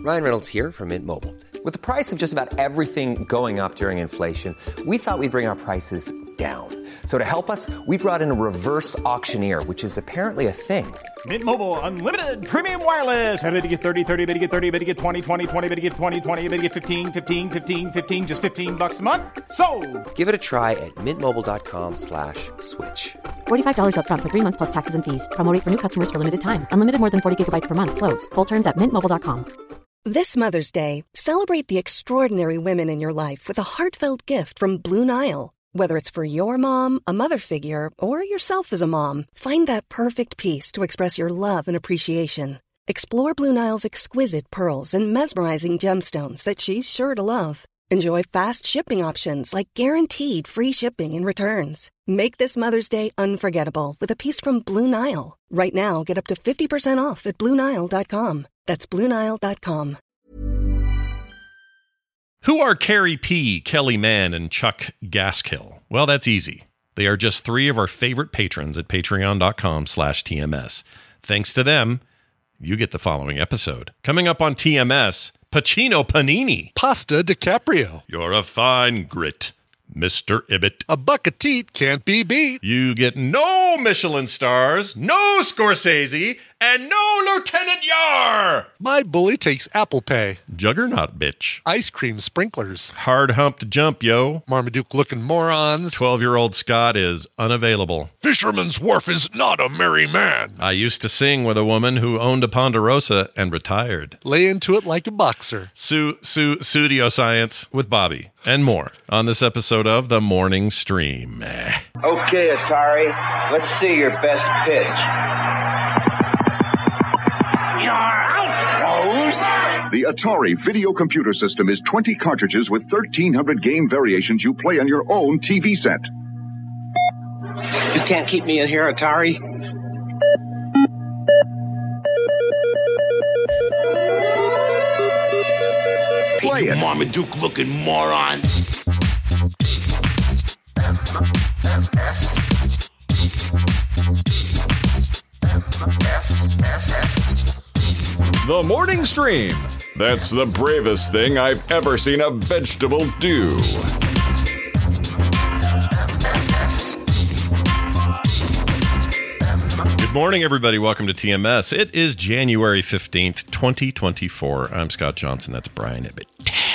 Ryan Reynolds here from Mint Mobile. With the price of just about everything going up during inflation, we thought we'd bring our prices down. So to help us, we brought in a reverse auctioneer, which is apparently a thing. Mint Mobile Unlimited Premium Wireless. How to get 30, 30, bit to get 30, bit to get 20, 20, 20, bit to get 20, 20, bit to get 15, 15, 15, 15, just $15 a month? Sold! Give it a try at mintmobile.com/switch. $45 up front for 3 months plus taxes and fees. Promo rate for new customers for limited time. Unlimited more than 40 gigabytes per month. Slows full terms at mintmobile.com. This Mother's Day, celebrate the extraordinary women in your life with a heartfelt gift from Blue Nile. Whether it's for your mom, a mother figure, or yourself as a mom, find that perfect piece to express your love and appreciation. Explore Blue Nile's exquisite pearls and mesmerizing gemstones that she's sure to love. Enjoy fast shipping options like guaranteed free shipping and returns. Make this Mother's Day unforgettable with a piece from Blue Nile. Right now, get up to 50% off at BlueNile.com. That's BlueNile.com. Who are Carrie P., Kelly Mann, and Chuck Gaskill? Well, that's easy. They are just three of our favorite patrons at patreon.com/TMS. Thanks to them, you get the following episode. Coming up on TMS, Pacino Panini. Pasta DiCaprio. You're a fine grit, Mr. Ibbett. A buck of teat can't be beat. You get no Michelin stars, no Scorsese, and no Lieutenant Yar. My bully takes Apple Pay. Juggernaut bitch. Ice cream sprinklers. Hard hump to jump, yo. Marmaduke-looking morons. 12-year-old Scott is unavailable. Fisherman's Wharf is not a merry man. I used to sing with a woman who owned a Ponderosa and retired. Lay into it like a boxer. Studio Science with Bobby and more on this episode of The Morning Stream. Okay, Atari, let's see your best pitch. You're out, Rose. The Atari video computer system is 20 cartridges with 1,300 game variations you play on your own TV set. You can't keep me in here, Atari. Play it. Marmaduke-looking moron. The Morning Stream. That's the bravest thing I've ever seen a vegetable do. Good morning, everybody. Welcome to TMS. It is January 15th, 2024. I'm Scott Johnson. That's Brian Ibbett.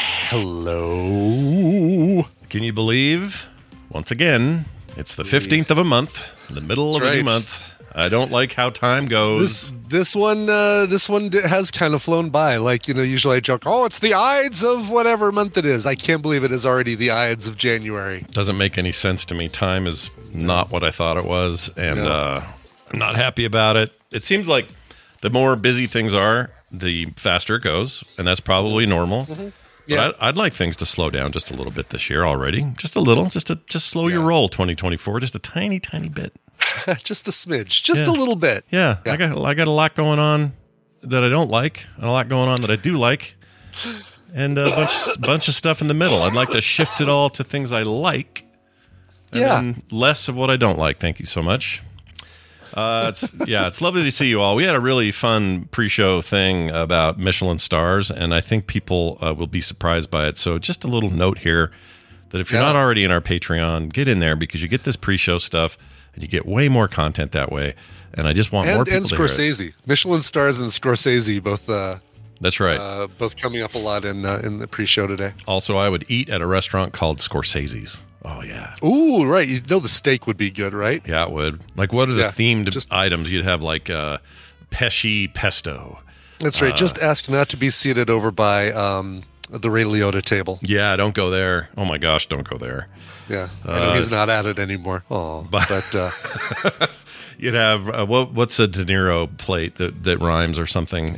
Hello. Can you believe, once again, it's the 15th of a month, the middle of a new month. I don't like how time goes. This one has kind of flown by. Like, usually I joke, it's the Ides of whatever month it is. I can't believe it is already the Ides of January. Doesn't make any sense to me. Time is not what I thought it was, and I'm not happy about it. It seems like the more busy things are, the faster it goes, and that's probably normal. Mm-hmm. Yeah. But I'd like things to slow down just a little bit this year already. Just a little. Just slow your roll, 2024. Just a tiny, tiny bit. Just a smidge. Just a little bit. Yeah. I got a lot going on that I don't like, and a lot going on that I do like, and a bunch of stuff in the middle. I'd like to shift it all to things I like, and then less of what I don't like. Thank you so much. It's lovely to see you all. We had a really fun pre-show thing about Michelin stars, and I think people will be surprised by it. So just a little note here that if you're not already in our Patreon, get in there because you get this pre-show stuff and you get way more content that way. And I just want more people to hear it. And Scorsese. Michelin stars and Scorsese both. That's right. Both coming up a lot in the pre-show today. Also, I would eat at a restaurant called Scorsese's. Oh, yeah. Ooh, right. The steak would be good, right? Yeah, it would. Like, what are the themed items? You'd have, like, pesci pesto. That's right. Just ask not to be seated over by the Ray Liotta table. Yeah, don't go there. Oh, my gosh, don't go there. Yeah. I know he's not at it anymore. Oh, but you'd have, what's a De Niro plate that rhymes or something?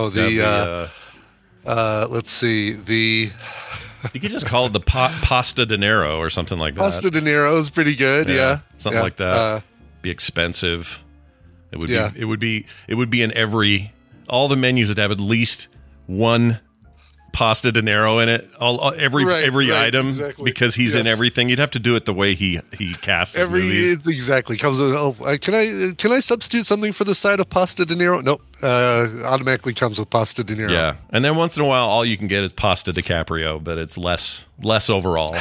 Let's see. You could just call it the pasta De Niro or something like that. Pasta De Niro is pretty good. Yeah. Something like that. Be expensive. It would be. It would be in all the menus would have at least one pasta De Niro in it, every item, exactly. because he's in everything. You'd have to do it the way he casts his movies. Exactly. Comes with, can I substitute something for the side of pasta De Niro? Nope. Automatically comes with pasta De Niro. Yeah, and then once in a while, all you can get is pasta DiCaprio, but it's less overall.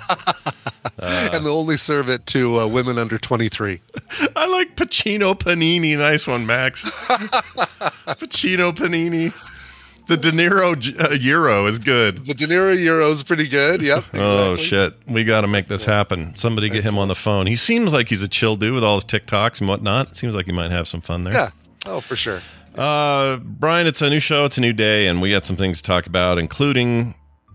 And they'll only serve it to women under 23. I like Pacino Panini. Nice one, Max. Pacino Panini. The De Niro Euro is good. The De Niro Euro is pretty good. Yep. Exactly. Oh, shit. We got to make this happen. Somebody get him on the phone. He seems like he's a chill dude with all his TikToks and whatnot. Seems like he might have some fun there. Yeah. Oh, for sure. Brian, it's a new show. It's a new day, and we got some things to talk about, including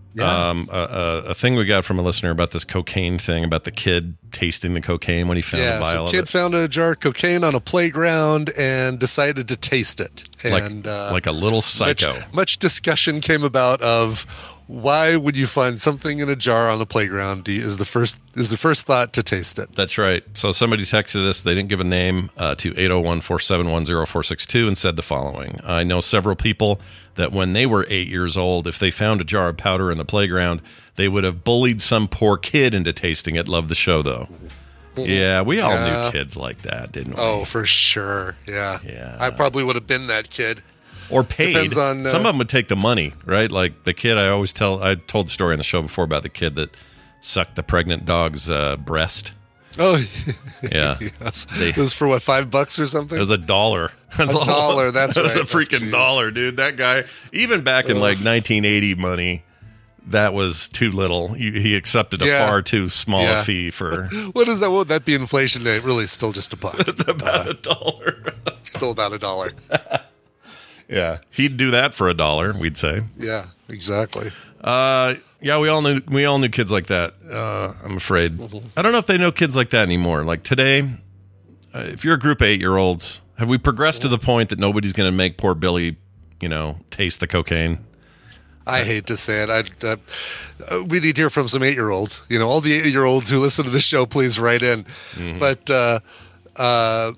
a thing we got from a listener about this cocaine thing, about the kid tasting the cocaine when he found a vial of it. Kid found a jar of cocaine on a playground and decided to taste it. And like a little psycho. Much discussion came about of why would you find something in a jar on a playground? Is the first thought to taste it? That's right. So somebody texted us. They didn't give a name to 801-471-0462 and said the following. I know several people that when they were 8 years old, if they found a jar of powder in the playground, they would have bullied some poor kid into tasting it. Love the show, though. Yeah, we all knew kids like that, didn't we? Oh, for sure. Yeah. I probably would have been that kid. Or paid. Depends on, some of them would take the money, right? Like the kid I told the story on the show before about the kid that sucked the pregnant dog's breast. Oh, yeah. Yes. It was for what, $5 or something? It was $1. $1, that's right. It was a freaking $1, dude. That guy, even back in like 1980 money, that was too little. He accepted a far too small a fee for. What is that? Would that be inflation? Really, still just $1. It's about $1. Still about $1. Yeah, he'd do that for $1, we'd say. Yeah, exactly. Yeah, we all knew kids like that. I'm afraid. I don't know if they know kids like that anymore. Like today, if you're a group of 8-year-olds, have we progressed to the point that nobody's going to make poor Billy, taste the cocaine? I hate to say it. We need to hear from some 8-year-olds. All the 8-year-olds who listen to the show, please write in. Mm-hmm. But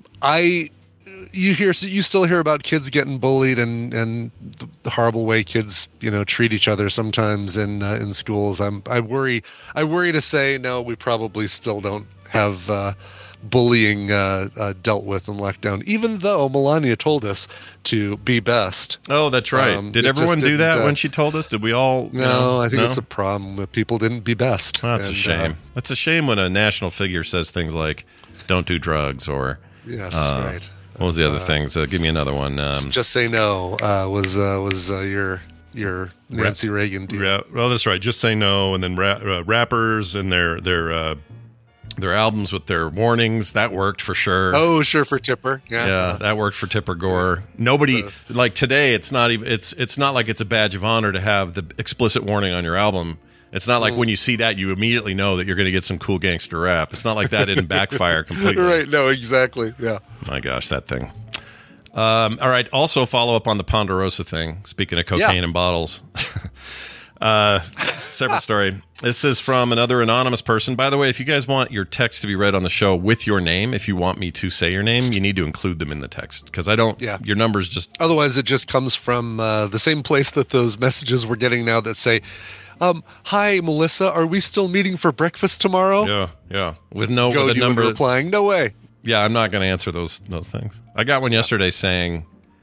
you still hear about kids getting bullied and the horrible way kids treat each other sometimes in schools. I worry to say no. We probably still don't have bullying dealt with in lockdown, even though Melania told us to be best. Oh, that's right. Did everyone do that when she told us? Did we all? No, I think it's a problem that people didn't be best. Oh, that's a shame. That's a shame when a national figure says things like "don't do drugs" or yes, right. What was the other things? Give me another one. Just say no. Was your Nancy Reagan deal? Yeah, well, that's right. Just say no, and then rappers and their albums with their warnings, that worked for sure. Oh, sure, for Tipper. Yeah, that worked for Tipper Gore. Nobody like today. It's not even. It's not like it's a badge of honor to have the explicit warning on your album. It's not like when you see that, you immediately know that you're going to get some cool gangster rap. It's not like that didn't backfire completely. Right, no, exactly, yeah. My gosh, that thing. All right, also follow up on the Ponderosa thing. Speaking of cocaine and bottles. Separate story. This is from another anonymous person. By the way, if you guys want your text to be read on the show with your name, if you want me to say your name, you need to include them in the text. Because I don't, your numbers just... Otherwise, it just comes from the same place that those messages we're getting now that say... hi, Melissa. Are we still meeting for breakfast tomorrow? Yeah. With a number replying, no way. Yeah, I'm not going to answer those things. I got one yesterday saying,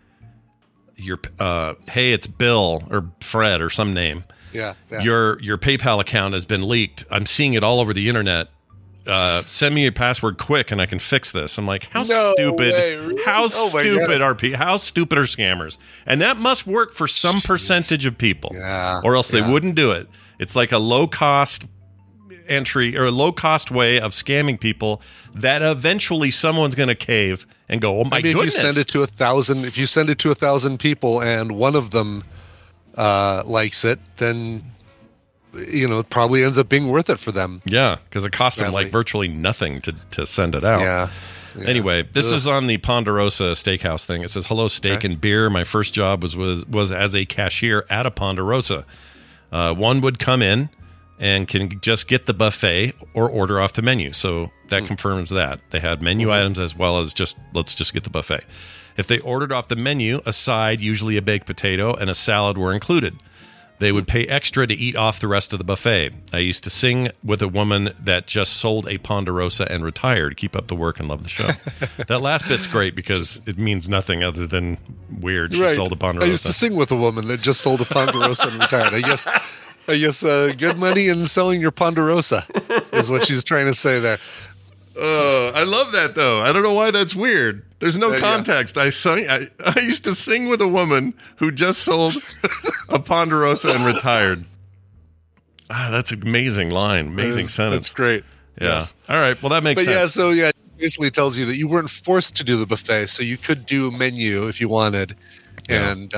"Hey, it's Bill or Fred or some name. Yeah. Your PayPal account has been leaked. I'm seeing it all over the internet. Send me a password quick, and I can fix this." I'm like, how stupid? Way, really? How stupid are people? How stupid are scammers? And that must work for some percentage of people, or else they wouldn't do it. It's like a low cost entry or a low cost way of scamming people that eventually someone's going to cave and go, "Oh my goodness!" If you send it to 1,000 people, and one of them likes it, then. It probably ends up being worth it for them. Yeah, because it costs them like virtually nothing to send it out. Yeah. Anyway, this is on the Ponderosa Steakhouse thing. It says, "Hello, steak and beer. My first job was as a cashier at a Ponderosa. One would come in and can just get the buffet or order off the menu. So that confirms that. They had menu items as well as let's just get the buffet. If they ordered off the menu, a side, usually a baked potato, and a salad were included. they would pay extra to eat off the rest of the buffet. I used to sing with a woman that just sold a Ponderosa and retired. Keep up the work and love the show. That last bit's great because it means nothing other than weird. She sold a Ponderosa. I used to sing with a woman that just sold a Ponderosa and retired. I guess good money in selling your Ponderosa is what she's trying to say there. I love that, though. I don't know why that's weird. There's no context. I used to sing with a woman who just sold a Ponderosa and retired. That's an amazing line. Amazing sentence. That's great. Yeah. Yes. All right. Well, that makes sense. It basically tells you that you weren't forced to do the buffet, so you could do a menu if you wanted. Yeah. And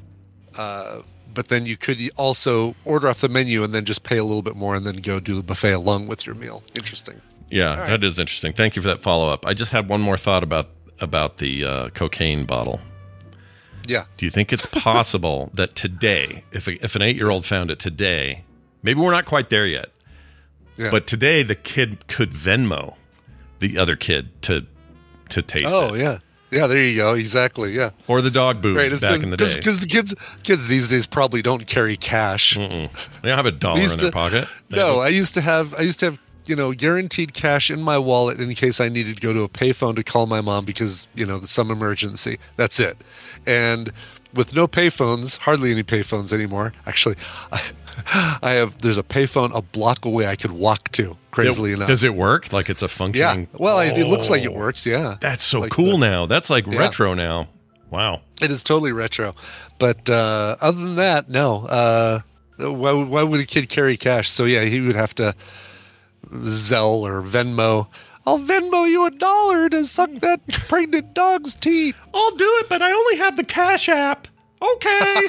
but then you could also order off the menu and then just pay a little bit more and then go do the buffet along with your meal. Interesting. Yeah, that is interesting. Thank you for that follow-up. I just had one more thought about the cocaine bottle. Yeah. Do you think it's possible that today, if an 8-year-old found it today, maybe we're not quite there yet, but today the kid could Venmo the other kid to taste it? Oh, yeah. Yeah, there you go. Exactly, yeah. Or the dog boob back in the day. Because the kids these days probably don't carry cash. They don't have $1 in their pocket. No, I used to have guaranteed cash in my wallet in case I needed to go to a payphone to call my mom because, some emergency. That's it. And with no payphones, hardly any payphones anymore. Actually, there's a payphone a block away I could walk to, crazily enough. Does it work? Like it's a functioning? Yeah. Well, it looks like it works, yeah. That's so cool now. That's like retro now. Wow. It is totally retro. But other than that, no. Why would a kid carry cash? So, yeah, he would have to Zelle or Venmo. I'll Venmo you $1 to suck that pregnant dog's teeth. I'll do it, but I only have the Cash App. Okay.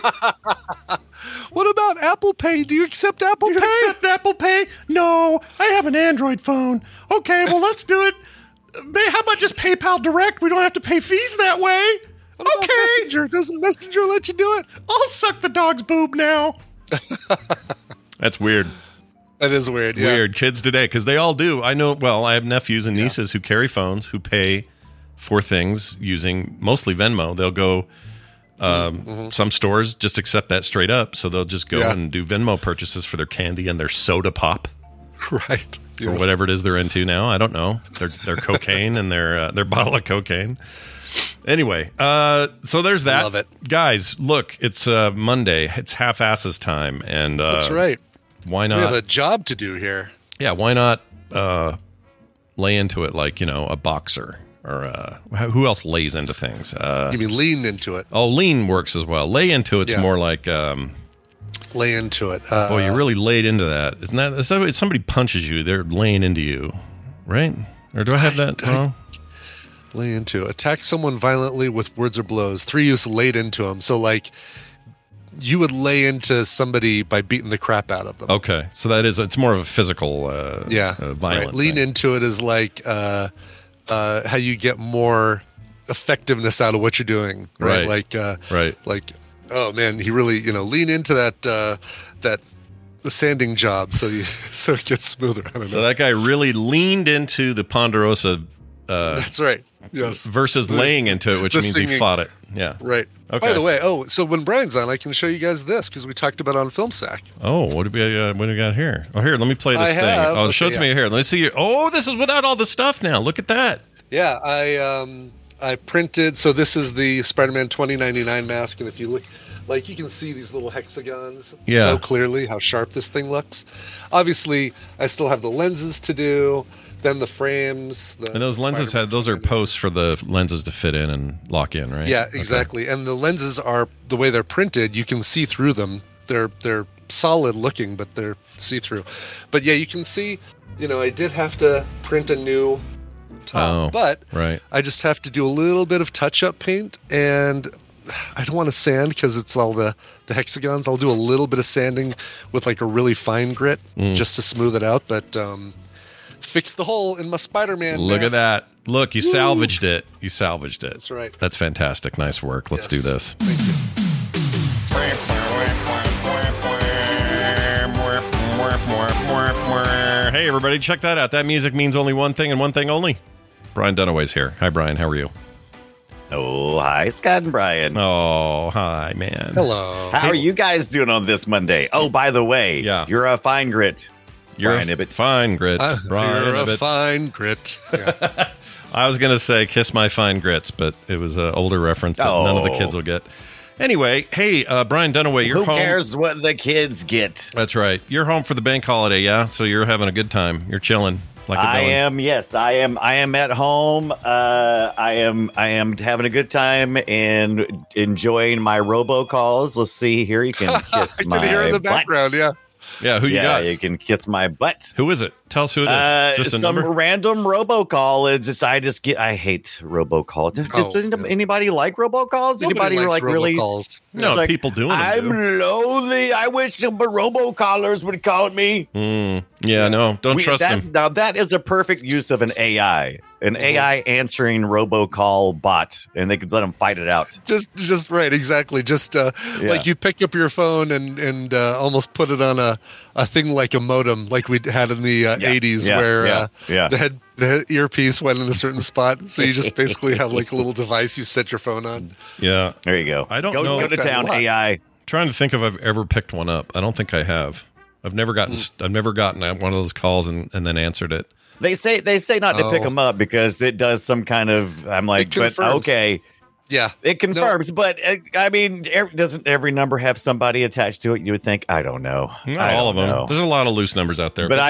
What about Apple Pay? Do you accept Apple Pay? Do you accept Apple Pay? No, I have an Android phone. Okay, well, let's do it. How about just PayPal Direct? We don't have to pay fees that way. What about Messenger? Doesn't Messenger let you do it? I'll suck the dog's boob now. That's weird. That is weird, yeah. Weird. Kids today, because they all do. I know, well, I have nephews and nieces who carry phones, who pay for things using mostly Venmo. They'll go, some stores just accept that straight up, so they'll just go and do Venmo purchases for their candy and their soda pop. Right. Or whatever it is they're into now. I don't know. Their cocaine and their bottle of cocaine. Anyway, so there's that. Love it. Guys, look, it's Monday. It's half-asses time. And that's right. Why not? We have a job to do here. Yeah, why not lay into it like, a boxer? Or who else lays into things? You mean lean into it? Oh, lean works as well. Lay into it's more like... lay into it. Boy, you really laid into that. Isn't that... If somebody punches you, they're laying into you, right? Or do I have that wrong? Lay into. Attack someone violently with words or blows. 3 use laid into them. So, like... You would lay into somebody by beating the crap out of them. Okay, so it's more of a physical, violent. Right. Lean into it is like how you get more effectiveness out of what you're doing. Right. Like, oh man, he really lean into the sanding job so it gets smoother. I don't know. So that guy really leaned into the Ponderosa. That's right. Yes. Versus laying into it, which means he fought it. Yeah. Right. Okay. By the way, so when Brian's on, I can show you guys this because we talked about it on Film Sack. Oh, what do we got here? Oh, here, let me play this thing. Oh, show it to me here. Let me see. Oh, this is without all the stuff now. Look at that. Yeah, I printed. So this is the Spider-Man 2099 mask, and if you look, like you can see these little hexagons so clearly how sharp this thing looks. Obviously, I still have the lenses to do. Then the frames. And those lenses those are posts for the lenses to fit in and lock in, right? Yeah, exactly. Okay. And the lenses are, the way they're printed, you can see through them. They're solid looking, but they're see-through. But yeah, you can see, I did have to print a new top, but I just have to do a little bit of touch-up paint, and I don't want to sand because it's all the hexagons. I'll do a little bit of sanding with like a really fine grit just to smooth it out, but... fix the hole in my Spider-Man Look mask. at that. Look, you salvaged it. You salvaged it. That's right. That's fantastic. Nice work. Let's do this. Thank you. Hey, everybody, check that out. That music means only one thing and one thing only. Brian Dunaway's here. Hi, Brian. How are you? Oh, hi, Scott and Brian. Oh, hi, man. Hello. How are you guys doing on this Monday? Oh, by the way, you're a fine grit. You're Brian a Ibbett. fine grit. Brian You're a Ibbett. fine grit. Yeah. I was going to say kiss my fine grits, but it was an older reference that none of the kids will get. Anyway, hey, Brian Dunaway, you're home. Who cares what the kids get? That's right. You're home for the bank holiday, yeah? So you're having a good time. You're chilling. I am at home. I am having a good time and enjoying my robocalls. Let's see here. You can kiss my I can hear in the butt. background, yeah. Yeah, who you got? You can kiss my butt. Who is it? Tell us who it is. Just a some number? random robocall. It's just I hate robocall. Does anybody like robocalls? Nobody Anybody likes like really? robocalls. No, like, people doing them. I'm lonely. I wish some robocallers would call me. Yeah, no, don't trust them. Now that is a perfect use of an AI. An AI answering robocall bot, and they could let them fight it out. Just right, exactly. Just like you pick up your phone and almost put it on a thing like a modem, like we had in the 80s, where the earpiece went in a certain spot. So you just basically have like a little device you set your phone on. Yeah, there you go. I don't know. Go to town, AI. Trying to think if I've ever picked one up. I don't think I have. I've never gotten one of those calls and then answered it. They say not to pick them up because it does some kind of. I'm like, but okay, yeah, it confirms. But I mean, doesn't every number have somebody attached to it? You would think. I don't know. Not all of them. There's a lot of loose numbers out there. But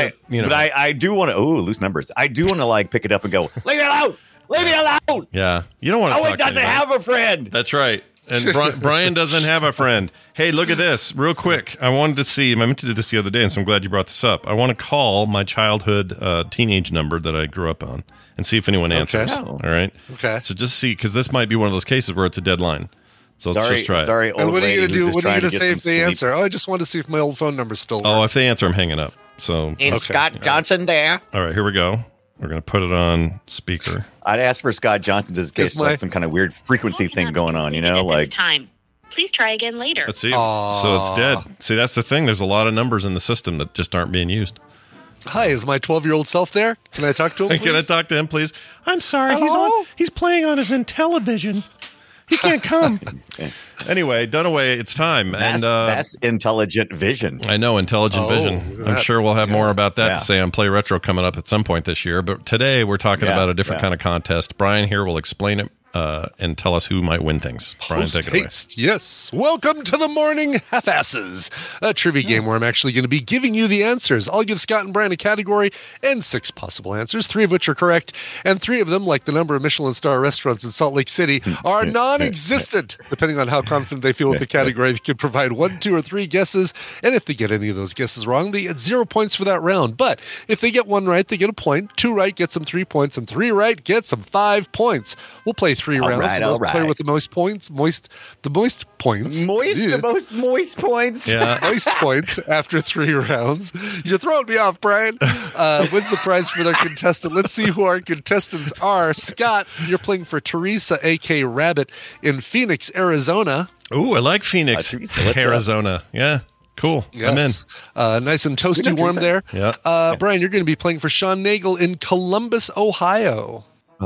I do want to. Loose numbers. I do want to like pick it up and go. Leave me alone. Leave me alone. Yeah, you don't want to. Oh, it doesn't have a friend. That's right. And Brian doesn't have a friend. Hey, look at this. Real quick. I wanted to see. I meant to do this the other day, and so I'm glad you brought this up. I want to call my childhood teenage number that I grew up on and see if anyone answers. Okay. All right? Okay. So just see, because this might be one of those cases where it's a deadline. So let's just try it. Sorry, and what are you going to do? What are you going to say if they sleep. answer? Oh, I just want to see if my old phone number's still Oh, if they answer, I'm hanging up. So Is Scott Johnson there? All right, here we go. We're going to put it on speaker. I'd ask for Scott Johnson just in case like some kind of weird frequency thing going on, you know? Like time. Please try again later. Let's see. So it's dead. See, that's the thing. There's a lot of numbers in the system that just aren't being used. Hi, is my 12-year-old self there? Can I talk to him, please? Can I talk to him, please? I'm sorry. He's playing on his Intellivision. He can't come. Anyway, Dunaway, it's time. That's intelligent vision. I know, intelligent vision. I'm sure we'll have more about that to say on Play Retro coming up at some point this year. But today we're talking about a different kind of contest. Brian here will explain it and tell us who might win things. Brian, take it away. Yes. Welcome to the Morning Half-Asses, a trivia game where I'm actually going to be giving you the answers. I'll give Scott and Brian a category and 6 possible answers, 3 of which are correct, and 3 of them, like the number of Michelin star restaurants in Salt Lake City, are non-existent. Depending on how confident they feel with the category, they could provide 1, 2, or 3 guesses, and if they get any of those guesses wrong, they get 0 points for that round. But if they get 1 right, they get a point. 2 right gets them 3 points, and 3 right gets them 5 points. We'll play 3 rounds. All right. Player with the most points, the most points. The most moist points. Yeah. Moist points after 3 rounds. You're throwing me off, Brian. Wins the prize for their contestant. Let's see who our contestants are. Scott, you're playing for Teresa, a.k.a. Rabbit, in Phoenix, Arizona. Ooh, I like Phoenix, Arizona. Yeah. Cool. Yes. I'm in. Nice and toasty warm there. Yeah. Brian, you're going to be playing for Sean Nagel in Columbus, Ohio.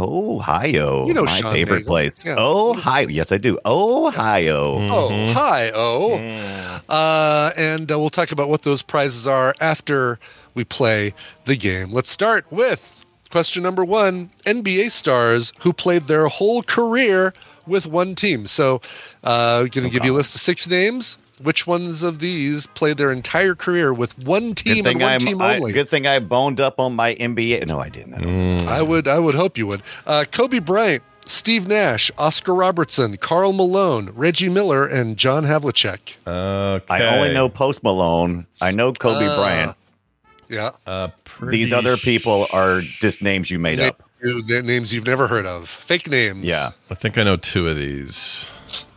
Ohio. You know my Sean favorite Nagel. place. Yeah. Ohio. Yes, I do. Ohio. Ohio. And we'll talk about what those prizes are after we play the game. Let's start with question number 1. NBA stars who played their whole career with one team. So going to give you a list of 6 names. Which ones of these played their entire career with one team and one team only? Good thing I boned up on my NBA. No, I didn't. I would hope you would. Kobe Bryant, Steve Nash, Oscar Robertson, Karl Malone, Reggie Miller, and John Havlicek. Okay. I only know Post Malone. I know Kobe Bryant. Yeah. These other people are just names you made up. Names you've never heard of. Fake names. Yeah. I think I know 2 of these.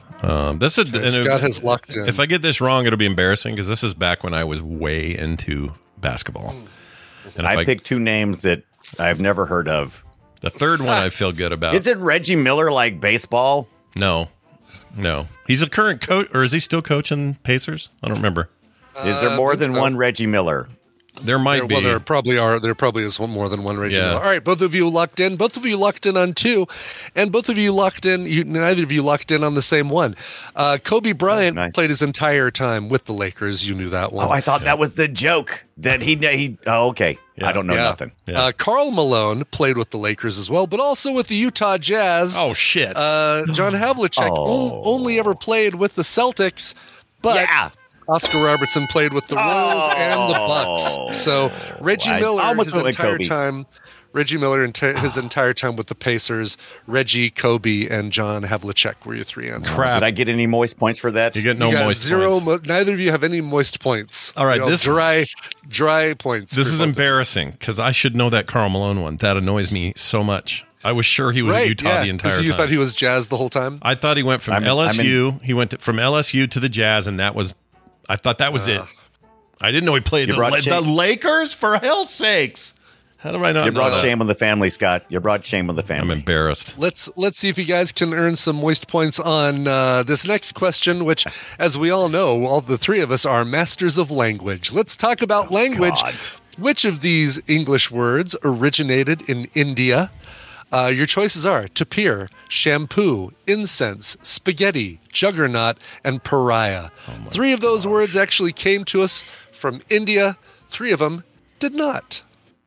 Scott has locked in. If I get this wrong, it'll be embarrassing because this is back when I was way into basketball. And I picked 2 names that I've never heard of. The third one I feel good about. Isn't Reggie Miller like baseball? No. He's a current coach, or is he still coaching Pacers? I don't remember. Is there more than one Reggie Miller? There might be. Well, there probably is more than one Reggie Yeah. Miller. All right, both of you locked in. Both of you locked in on 2, and both of you locked in. Neither of you locked in on the same one. Kobe Bryant played his entire time with the Lakers. You knew that one. Oh, I thought that was the joke that he. Oh, okay. I don't know nothing. Karl Malone played with the Lakers as well, but also with the Utah Jazz. Oh shit! John Havlicek only ever played with the Celtics, but. Oscar Robertson played with the Royals and the Bucks. So Reggie Miller his entire time with the Pacers. Reggie, Kobe, and John Havlicek were your 3 answers. Did I get any moist points for that? You get no moist points. Neither of you have any moist points. All right, this dry points. This is embarrassing because I should know that Karl Malone one. That annoys me so much. I was sure he was at Utah the entire time. You thought he was Jazz the whole time? I thought he went from LSU. He went from LSU to the Jazz, and I thought that was it. I didn't know he played the Lakers, for hell's sakes. How do I not know? You brought shame on the family, Scott. You brought shame on the family. I'm embarrassed. Let's see if you guys can earn some moist points on this next question, which, as we all know, all the 3 of us are masters of language. Let's talk about language. God. Which of these English words originated in India? Your choices are tapir, shampoo, incense, spaghetti, juggernaut, and pariah. 3 of those words actually came to us from India. 3 of them did not.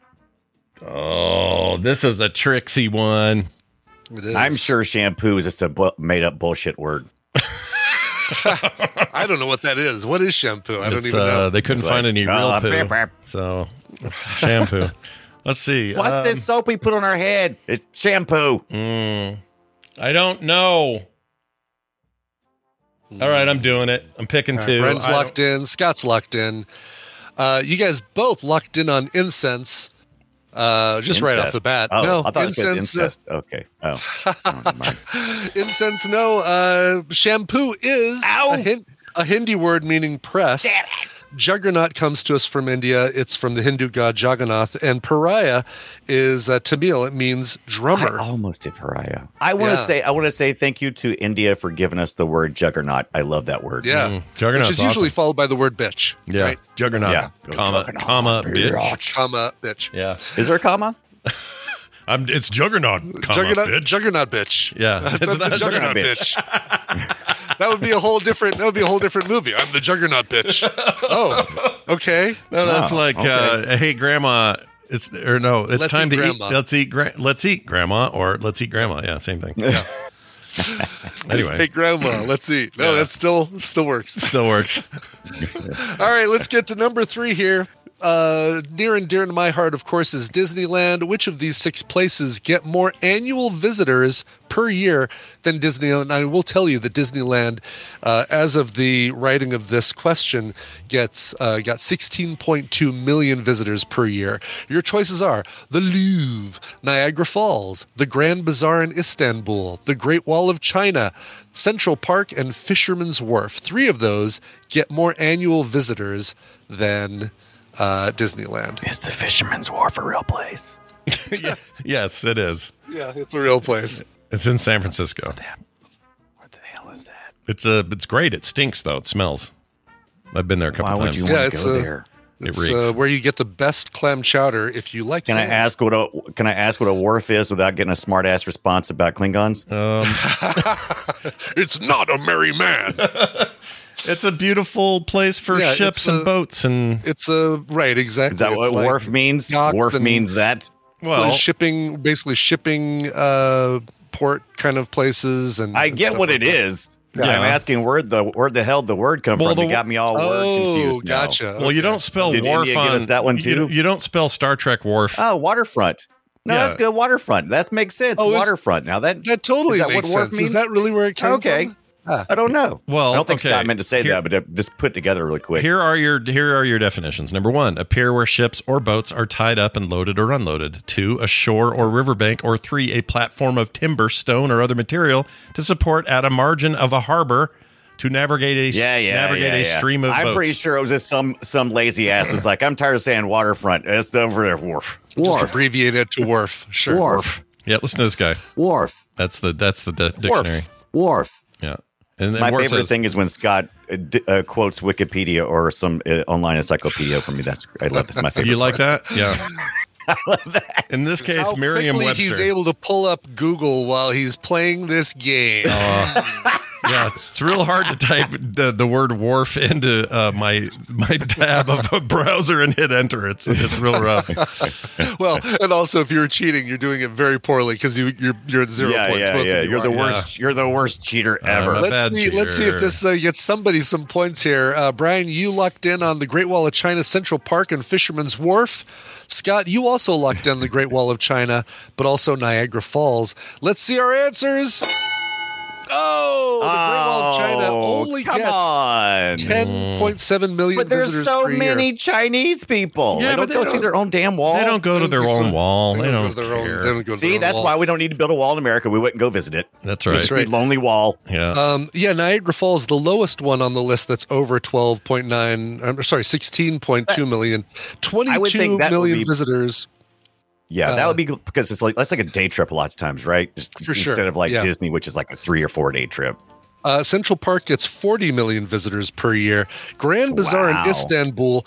Oh, this is a tricksy one. It is. I'm sure shampoo is just a made-up bullshit word. I don't know what that is. What is shampoo? I don't even know. They couldn't find any real poo, so it's shampoo. Let's see. What's this soap we put on our head? It's shampoo. I don't know. All right, I'm doing it. I'm picking 2. Brent's locked in. Scott's locked in. You guys both locked in on incense. Just right off the bat. Oh, no, I thought it said incest. Okay. Oh, never mind. Incense, no. Shampoo is a Hindi word meaning press. Damn it. Juggernaut comes to us from India. It's from the Hindu god Jagannath. And pariah is Tamil. It means drummer. I almost did pariah. I want to say thank you to India for giving us the word juggernaut. I love that word. Yeah. Juggernaut, which is usually followed by the word bitch. Yeah. Right? Juggernaut. Yeah. Comma, bitch. Comma, bitch. Yeah. Is there a comma? It's juggernaut, bitch. Juggernaut, bitch. Yeah. That's the juggernaut, bitch. That would be a whole different movie. I'm the juggernaut, bitch. Oh, okay. No, that's hey, grandma. It's time to eat. Let's eat, grandma, or let's eat, grandma. Yeah, same thing. Yeah. Anyway, hey, grandma, let's eat. No, that still works. Still works. All right, let's get to number 3 here. Near and dear to my heart, of course, is Disneyland. Which of these 6 places get more annual visitors per year than Disneyland? I will tell you that Disneyland, as of the writing of this question, got 16.2 million visitors per year. Your choices are the Louvre, Niagara Falls, the Grand Bazaar in Istanbul, the Great Wall of China, Central Park, and Fisherman's Wharf. 3 of those get more annual visitors than Disneyland. Is the Fisherman's Wharf a real place? Yes, it is. Yeah, it's a real place. It's in San Francisco. What the hell is that? It's great. It stinks though. It smells. I've been there a couple times. Why would you want to go there? It reeks. Where you get the best clam chowder if you like. Can I ask what a wharf is without getting a smart ass response about Klingons? It's not a merry man. It's a beautiful place for ships and boats, and it's a right exactly. Is that what wharf means? Wharf means that. Well, shipping port kind of places, and I get what it is. Yeah. I'm asking where the hell the word come from. It got me all confused. Gotcha. Well, you don't spell wharf on that one too. You don't spell Star Trek wharf. Oh, waterfront. No, that's good. Waterfront. That makes sense. Waterfront. Now that totally makes sense. Means? Is that really where it came from? I don't know. Well, I don't think Scott meant to say that, but just put together really quick. Here are your definitions. Number 1, a pier where ships or boats are tied up and loaded or unloaded. 2, a shore or riverbank. Or 3, a platform of timber, stone, or other material to support at a margin of a harbor to navigate a stream of boats. I'm pretty sure it was just some lazy ass was like, I'm tired of saying waterfront. It's over there, wharf. Just abbreviate it to wharf. Sure. Wharf. Yeah, listen to this guy. Wharf. That's the dictionary. Wharf. Yeah. And then my Worf favorite says, thing is when Scott quotes Wikipedia or some online encyclopedia for me. I love this. My favorite. Do you like part. that? Yeah. I love that. In this case, How quickly Merriam-Webster. he's able to pull up Google while he's playing this game. Yeah, it's real hard to type the word Worf into my tab of a browser and hit enter. It's real rough. Well, and also if you're cheating, you're doing it very poorly because you're at 0 points. Both of you You're the are. worst. You're the worst cheater ever. I'm a bad Let's see if this gets somebody some points here. Brian, you lucked in on the Great Wall of China, Central Park, and Fisherman's Wharf. Scott, you also lucked in the Great Wall of China, but also Niagara Falls. Let's see our answers. Oh, the Great Wall of China only come gets on. 10.7 million But there's visitors so per year. many Chinese people. Yeah, they but don't go see their own damn wall. They don't go to their own wall. They don't go to their own. care. They don't go to See, their own that's wall. why we don't need to build a wall in America. We wouldn't go visit it. That's right. That's right. Lonely wall. Yeah. Yeah, Niagara Falls, the lowest one on the list that's over 16.2 million. I would 22 think that would million be- visitors. Yeah, that would be because that's like a day trip a lot of times, right? Just For sure. instead of like Yeah. Disney, which is like a 3 or 4 day trip. Central Park gets 40 million visitors per year. Grand Bazaar Wow. in Istanbul,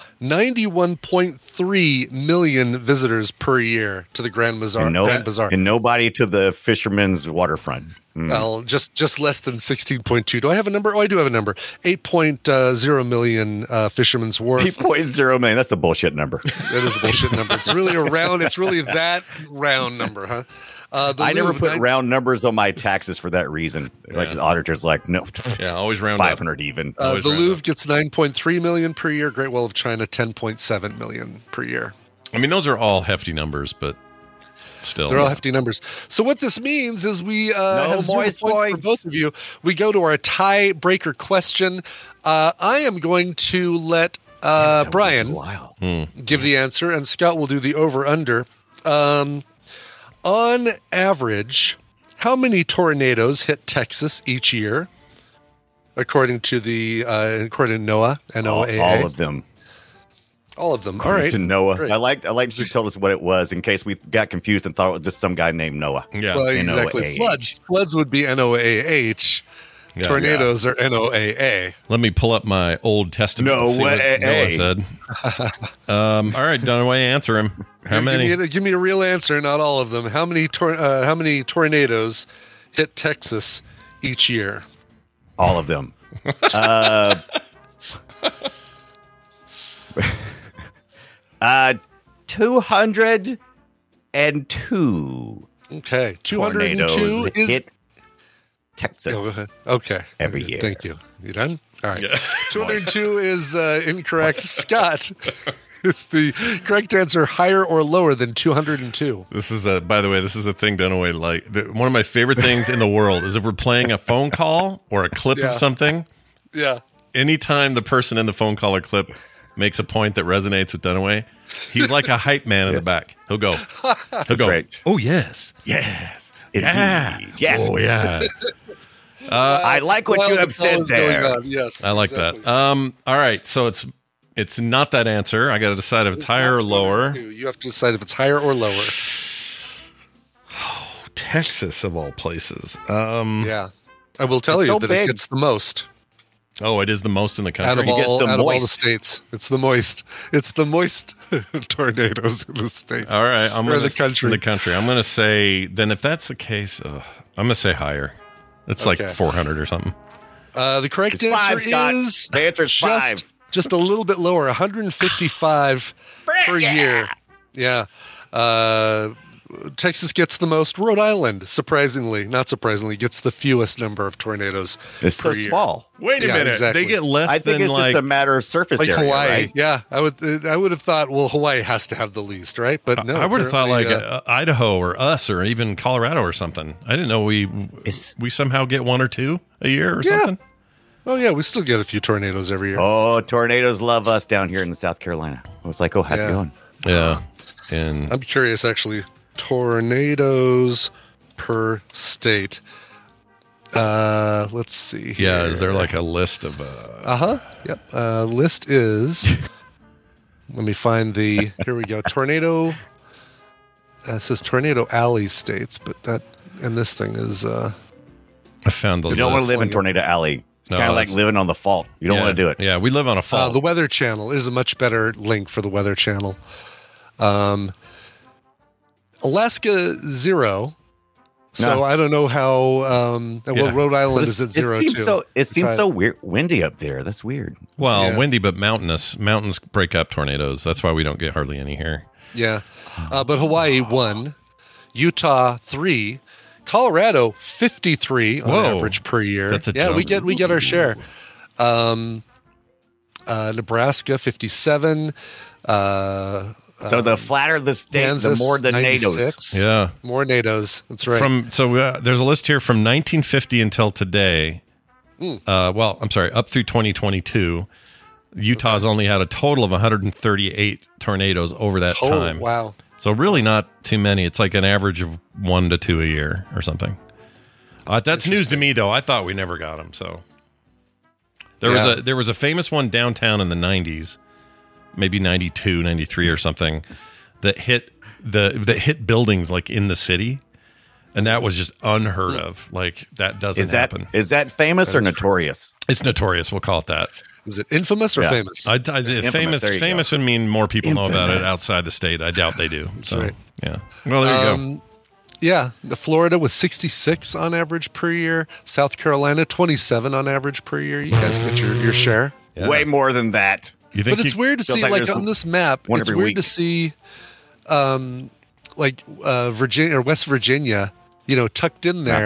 91.3 million visitors per year to the Grand Bazaar. Grand Bazaar. And nobody to the Fisherman's Waterfront. Well, just less than 16.2. Do I have a number? Oh, I do have a number. 8.0 million Fisherman's Wharf. 8.0 million. That's a bullshit number. That is a bullshit number. It's really it's really that round number, huh? I never put round numbers on my taxes for that reason. Like the auditor's like, no. Yeah, always round 500 even. The Louvre gets 9.3 million per year. Great Wall of China, 10.7 million per year. I mean, those are all hefty numbers, but still. They're all hefty numbers. So what this means is we have 0 points for both of you. We go to our tiebreaker question. I am going to let Brian give the answer, and Scott will do the over-under. On average, how many tornadoes hit Texas each year? According to NOAA, NOAA. All of them. All of them. All According right. to Noah. Great. I liked you told us what it was in case we got confused and thought it was just some guy named Noah. Yeah. Well, exactly. NOAA. Floods would be NOAH. Yeah. Tornadoes are NOAA. Let me pull up my Old Testament and see what Noah said. All right, Dunaway, answer him. How many? Give me a real answer, not all of them. How many tornadoes hit Texas each year? All of them. 202. Okay, 202 tornadoes is hit Texas. Go ahead. Okay. Every year. Thank you. You done? All right. Yeah. 202 is incorrect. Scott, is the correct answer higher or lower than 202? This is by the way, this is a thing Dunaway like. One of my favorite things in the world is if we're playing a phone call or a clip Yeah. of something. Yeah. Anytime the person in the phone call or clip makes a point that resonates with Dunaway, he's like a hype man in the back. He'll go. right. Oh yes, yes, Indeed. yeah, Yes. oh yeah. I like what you While have the said call is going there. on, yes. I like exactly. that. All right, so it's not that answer. I got to decide if it's higher or lower. You have to decide if it's higher or lower. Texas of all places. Yeah. I will tell It's you so that big. it gets the most. Oh, it is the most in the Out country. of all the moist. states, it's the moist. It's the moist tornadoes in the state. All right, I'm Or gonna the country. In the country. I'm going to say. Then, if that's the case, I'm going to say higher. It's like Okay. 400 or something. The correct It's five, answer Scott. is The answer is five. just a little bit lower, 155 per year. Yeah. Texas gets the most. Rhode Island, not surprisingly, gets the fewest number of tornadoes. It's so per year. small. Wait a Yeah, minute. exactly. They get less I think than it's like. just a matter of surface Like area, Hawaii, right? yeah. I would have thought, well, Hawaii has to have the least, right? But no, I would have thought like apparently, Idaho or us or even Colorado or something. I didn't know we somehow get one or two a year or something. oh yeah, we still get a few tornadoes every year. Oh, tornadoes love us down here in South Carolina. I was like, oh, how's it Yeah. going? Yeah. And I'm curious, actually, tornadoes per state. Let's see. yeah, is there here. like a list of Yep. List is. Let me find the. Here we go. Tornado. It says Tornado Alley states, but that and this thing is I found You don't want to live in Tornado Alley. It's kind of like living on the fault. You don't want to do it. Yeah, we live on a fault. The Weather Channel is a much better link for the Weather Channel. Alaska 0. So I don't know how. Rhode Island is at 0 too. It seems so weird, windy up there. That's weird. Well, windy but mountainous. Mountains break up tornadoes. That's why we don't get hardly any here. Yeah, but Hawaii 1, Utah 3, Colorado 53 on average per year. That's a jump. we get our share. Nebraska 57. So the flatter the state, Kansas, the more the 96. NATOs. Yeah, more NATOs. That's right. There's a list here from 1950 until today. Up through 2022. Utah's only had a total of 138 tornadoes over that time. Wow. So really not too many. It's like an average of 1 to 2 a year or something. That's news to me, though. I thought we never got them. So there was a famous one downtown in the 90s, maybe 92, 93 or something, that hit buildings like in the city. And that was just unheard of. Like that doesn't happen. Is that famous or notorious? It's notorious. We'll call it that. Is it infamous or famous? Famous would mean more people know about it outside the state. I doubt they do. That's right. Yeah. Well, there you go. Yeah. Florida with 66 on average per year. South Carolina, 27 on average per year. You guys get your share. Yeah. Way more than that. But it's weird to see, like on this map, it's weird to see Virginia or West Virginia, tucked in there.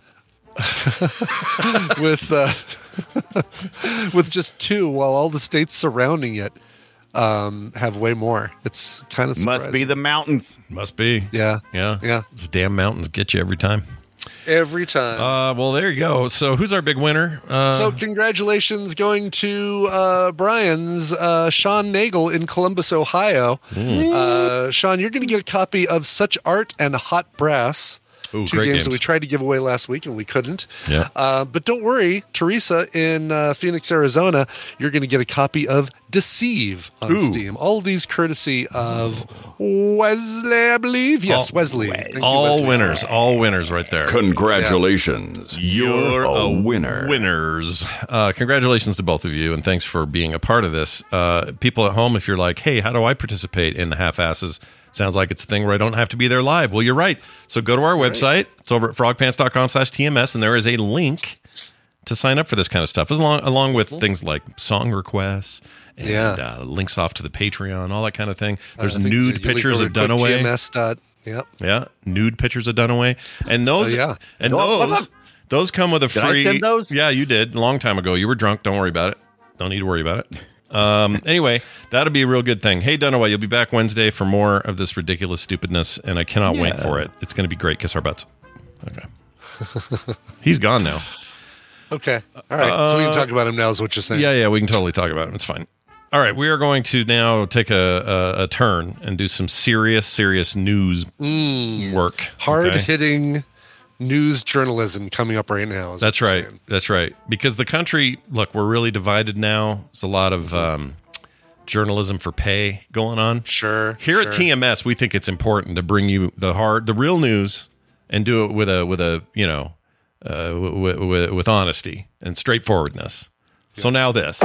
with just 2, while all the states surrounding it have way more. It's kind of surprising. Must be the mountains. Must be. Yeah. Those damn mountains get you every time. Every time. Well, there you go. So who's our big winner? So congratulations going to Brian's Sean Nagel in Columbus, Ohio. Sean, you're going to get a copy of Such Art and Hot Brass. Ooh, 2 games that we tried to give away last week and we couldn't. Yeah. But don't worry, Teresa in Phoenix, Arizona, you're going to get a copy of Deceive on Steam. All of these courtesy of Wesley, I believe. Yes, Wesley. All winners right there. Congratulations. You're a winner. Winners. Congratulations to both of you, and thanks for being a part of this. People at home, if you're like, hey, how do I participate in the half-asses? Sounds like it's a thing where I don't have to be there live. Well, you're right. So go to our website. It's over at frogpants.com/TMS, and there is a link to sign up for this kind of stuff, along with things like song requests and links off to the Patreon, all that kind of thing. There's nude pictures of Dunaway. Nude pictures of Dunaway. And those come with a free... Did I send those? Yeah, you did. A long time ago. You were drunk. Don't worry about it. Don't need to worry about it. Anyway, that'll be a real good thing. Hey, Dunaway, you'll be back Wednesday for more of this ridiculous stupidness, and I cannot wait for it. It's going to be great. Kiss our butts. Okay. He's gone now. Okay. All right. So we can talk about him now is what you're saying. Yeah, we can totally talk about him. It's fine. All right. We are going to now take a turn and do some serious news work. Hard-hitting news journalism coming up right now. That's right. That's right. Because the country, look, we're really divided now. There's a lot of journalism for pay going on. Sure. Here at TMS, we think it's important to bring you the real news and do it with honesty and straightforwardness. Yes. So now this.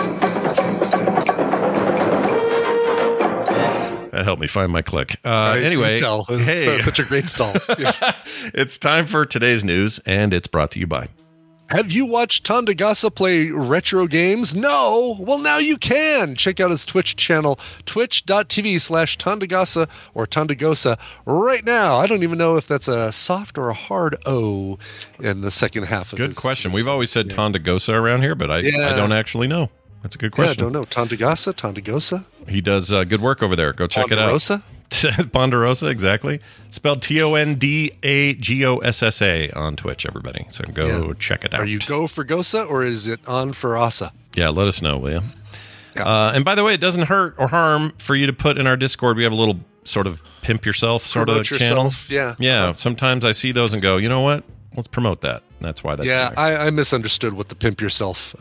That helped me find my click. Anyway, such a great stall. Yes. It's time for today's news, and it's brought to you by. Have you watched Tandagasa play retro games? No? Well, now you can. Check out his Twitch channel, twitch.tv/Tandagasa or Tandagosa right now. I don't even know if that's a soft or a hard O in the second half of Good question. We've always said Tandagosa around here, but I don't actually know. That's a good question. Yeah, I don't know. Tandagosa? He does good work over there. Go check it out. Ponderosa, exactly. Spelled Tondagossa on Twitch, everybody. So go check it out. Are you go for Gosa or is it on for Asa? Yeah, let us know, will you? Yeah. And by the way, it doesn't hurt or harm for you to put in our Discord. We have a little sort of pimp yourself sort of channel. Yeah. Yeah. Sometimes I see those and go, you know what? Let's promote that. And that's why that's there. I misunderstood what the pimp yourself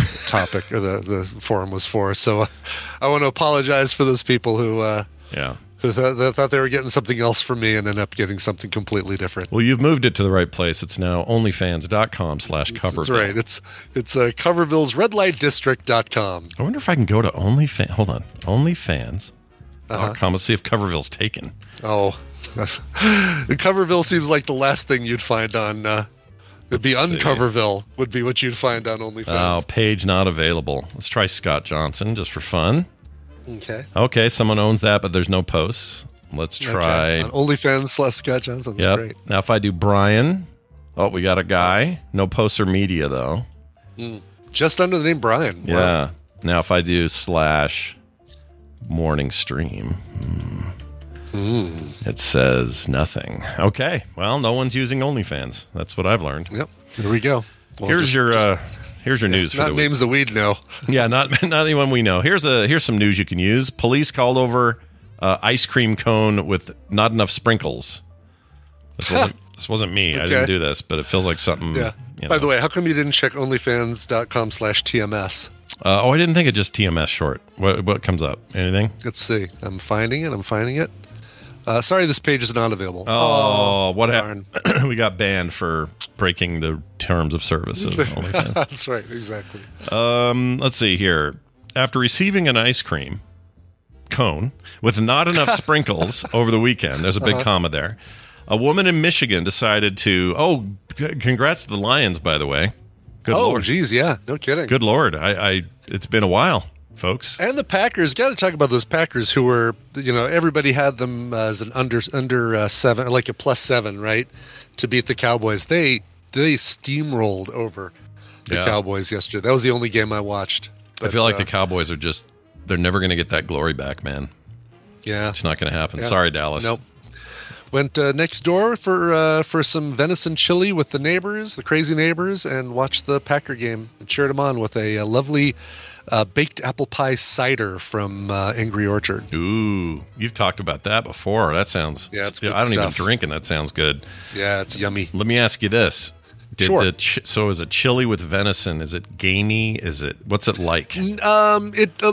topic or the forum was for. So I want to apologize for those people who who thought they were getting something else from me and ended up getting something completely different. Well, you've moved it to the right place. It's now onlyfans.com/Coverville. That's right. It's Coverville's redlightdistrict.com. I wonder if I can go to OnlyFans. Hold on. OnlyFans.com. Let's see if Coverville's taken. Oh, the Coverville seems like the last thing you'd find on. It'd be Uncoverville would be what you'd find on OnlyFans. Oh, page not available. Let's try Scott Johnson just for fun. Okay, someone owns that, but there's no posts. Let's try on OnlyFans/Scott Johnson. That's great. Now, if I do Brian, we got a guy. No posts or media though. Just under the name Brian. Yeah. Wow. Now, if I do /morning stream, it says nothing. Okay. Well, no one's using OnlyFans. That's what I've learned. Yep. Here we go. Well, here's your news for the week. Not names that we'd know. Yeah, not anyone we know. Here's some news you can use. Police called over ice cream cone with not enough sprinkles. This wasn't me. Okay. I didn't do this, but it feels like something. Yeah. By the way, how come you didn't check onlyfans.com/TMS? I didn't think of just TMS short. What comes up? Anything? Let's see. I'm finding it. Sorry, this page is not available. Oh, what happened? We got banned for breaking the terms of service of OnlyFans. That's right, exactly. Let's see here. After receiving an ice cream cone with not enough sprinkles over the weekend, there's a big comma there. A woman in Michigan decided to. Congrats to the Lions, by the way. Good Lord. Geez, yeah, no kidding. Good Lord, it's been a while, folks. And the Packers, got to talk about those Packers who were, everybody had them as an under 7, like a +7, right, to beat the Cowboys. They steamrolled over the Cowboys yesterday. That was the only game I watched. But, I feel like the Cowboys they're never going to get that glory back, man. Yeah. It's not going to happen. Yeah. Sorry, Dallas. Nope. Went next door for some venison chili with the crazy neighbors, and watched the Packer game and cheered them on with a lovely baked apple pie cider from Angry Orchard. Ooh, you've talked about that before. That sounds. Yeah, it's good I don't stuff. even drink, and that sounds good. Yeah, it's yummy. Let me ask you this. Sure. So is it chili with venison? Is it gamey? What's it like? A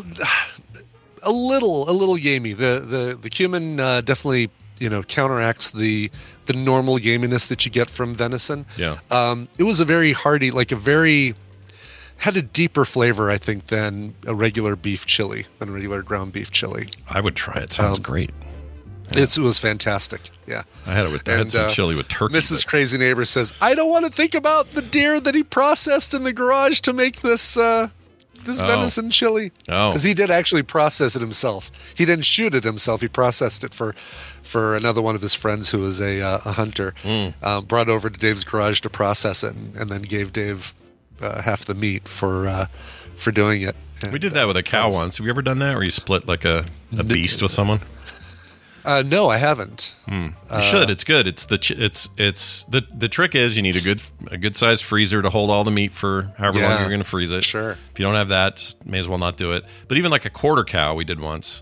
little gamey. The cumin definitely counteracts the normal gaminess that you get from venison. Yeah. It was a very hearty, had a deeper flavor, I think, than a regular ground beef chili. I would try it. Sounds great. Yeah. It was fantastic. Yeah. I had some chili with turkey. Mrs. Crazy Neighbor says, I don't want to think about the deer that he processed in the garage to make this venison chili. Oh. Because he did actually process it himself. He didn't shoot it himself. He processed it for another one of his friends who was a hunter. Brought over to Dave's garage to process it, and then gave Dave half the meat for doing it. And, we did that with a cow once. Have you ever done that, where you split like a beast with someone? No, I haven't. You should. It's good. The trick is you need a good sized freezer to hold all the meat for however long you're going to freeze it. Sure. If you don't have that, just may as well not do it. But even like a quarter cow, we did once.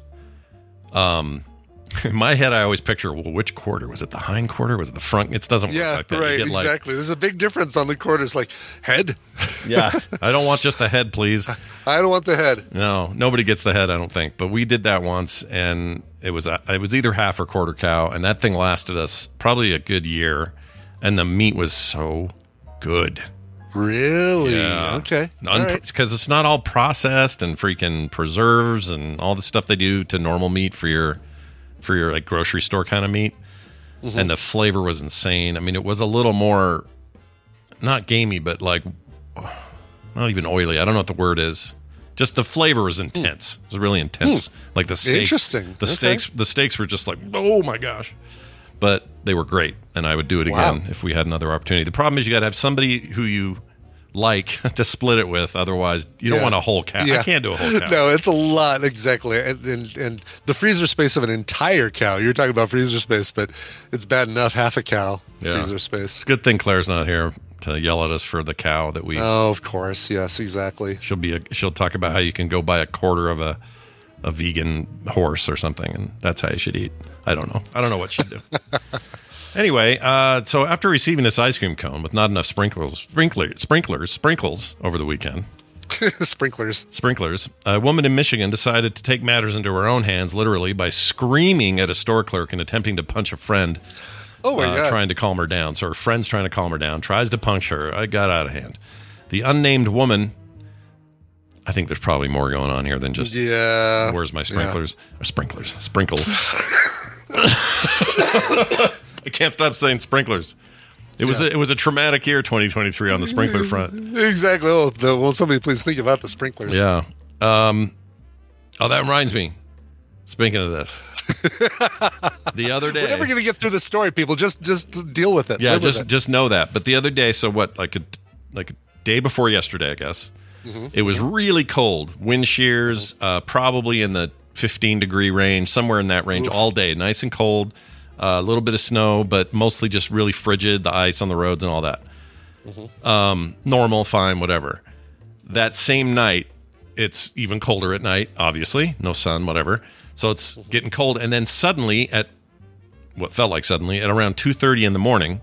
In my head, I always picture, which quarter? Was it the hind quarter? Was it the front? It doesn't work like that. Right, exactly. There's a big difference on the quarters, like head. Yeah, I don't want just the head, please. I don't want the head. No, nobody gets the head, I don't think. But we did that once, and it was either half or quarter cow, and that thing lasted us probably a good year, and the meat was so good. Really? Yeah. Okay. Because it's not all processed and freaking preserves and all the stuff they do to normal meat for your like grocery store kind of meat. Mm-hmm. And the flavor was insane. I mean, it was a little more not gamey, but like not even oily. I don't know what the word is. Just the flavor was intense. It was really intense. Like the steaks. Interesting. The steaks were just like, oh my gosh. But they were great, and I would do it again if we had another opportunity. The problem is you got to have somebody who you like to split it with. Otherwise, you don't want a whole cow. Yeah. I can't do a whole cow. No, it's a lot, exactly. And the freezer space of an entire cow. You're talking about freezer space, but it's bad enough half a cow freezer space. It's a good thing Claire's not here to yell at us for the cow that we. Oh, of course, yes, exactly. She'll talk about how you can go buy a quarter of a vegan horse or something, and that's how you should eat. I don't know what she'd do. Anyway, so after receiving this ice cream cone with not enough sprinkles over the weekend, Sprinklers. A woman in Michigan decided to take matters into her own hands, literally, by screaming at a store clerk and attempting to punch a friend. Oh, my God. Trying to calm her down. So her friend's trying to calm her down, tries to punch her. It got out of hand. The unnamed woman, I think there's probably more going on here than just, where's my sprinklers? Yeah. Or sprinkles. I can't stop saying sprinklers. It was a traumatic year, 2023, on the sprinkler front. Exactly. Oh, will somebody please think about the sprinklers? Yeah. That reminds me. Speaking of this, the other day, we're never going to get through the story, people. Just deal with it. Yeah, just know that. But the other day, so what? Like a day before yesterday, I guess. Mm-hmm. It was really cold. Wind shears, probably in the 15-degree range, somewhere in that range, all day. Nice and cold. A little bit of snow, but mostly just really frigid. The ice on the roads and all that. Mm-hmm. Normal, fine, whatever. That same night, it's even colder at night. Obviously, no sun, whatever. So it's getting cold, and then suddenly, at around 2:30 in the morning,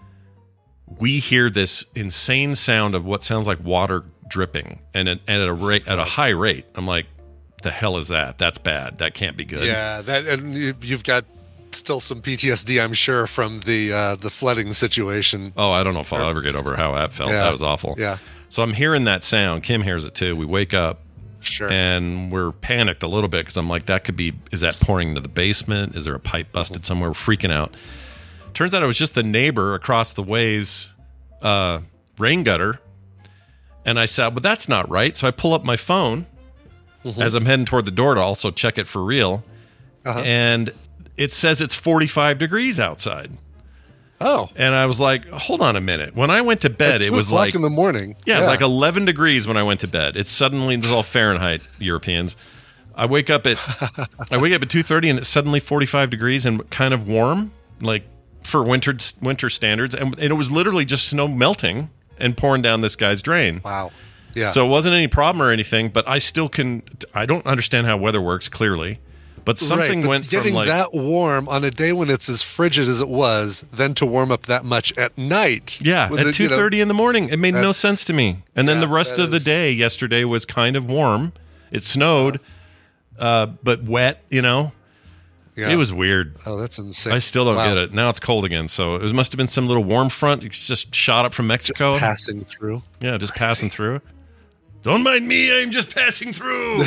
we hear this insane sound of what sounds like water dripping, and at a high rate. I'm like, the hell is that? That's bad. That can't be good. Yeah, and you've got still some PTSD, I'm sure, from the flooding situation. Oh, I don't know if I'll ever get over how that felt. Yeah. That was awful. Yeah. So I'm hearing that sound. Kim hears it too. We wake up. Sure. And we're panicked a little bit because I'm like, is that pouring into the basement? Is there a pipe busted somewhere? We're freaking out. Turns out it was just the neighbor across the way's rain gutter. And I said, but that's not right. So I pull up my phone as I'm heading toward the door to also check it for real. And it says it's 45 degrees outside. Oh. And I was like, hold on a minute. When I went to bed, it was like 2:00 in the morning. Yeah, it was like 11 degrees when I went to bed. It's suddenly, this is all Fahrenheit, Europeans. I wake up at 2:30 and it's suddenly 45 degrees and kind of warm, like for winter standards. And it was literally just snow melting and pouring down this guy's drain. Wow. Yeah. So it wasn't any problem or anything, but I don't understand how weather works, clearly. But something went from getting that warm on a day when it's as frigid as it was, then to warm up that much at night. Yeah, at 2:30 in the morning. It made no sense to me. And then the rest of the day yesterday was kind of warm. It snowed, but wet, Yeah. It was weird. Oh, that's insane. I still don't get it. Now it's cold again. So it must have been some little warm front. It's just shot up from Mexico. Just passing through. Yeah, just passing through. Don't mind me. I'm just passing through.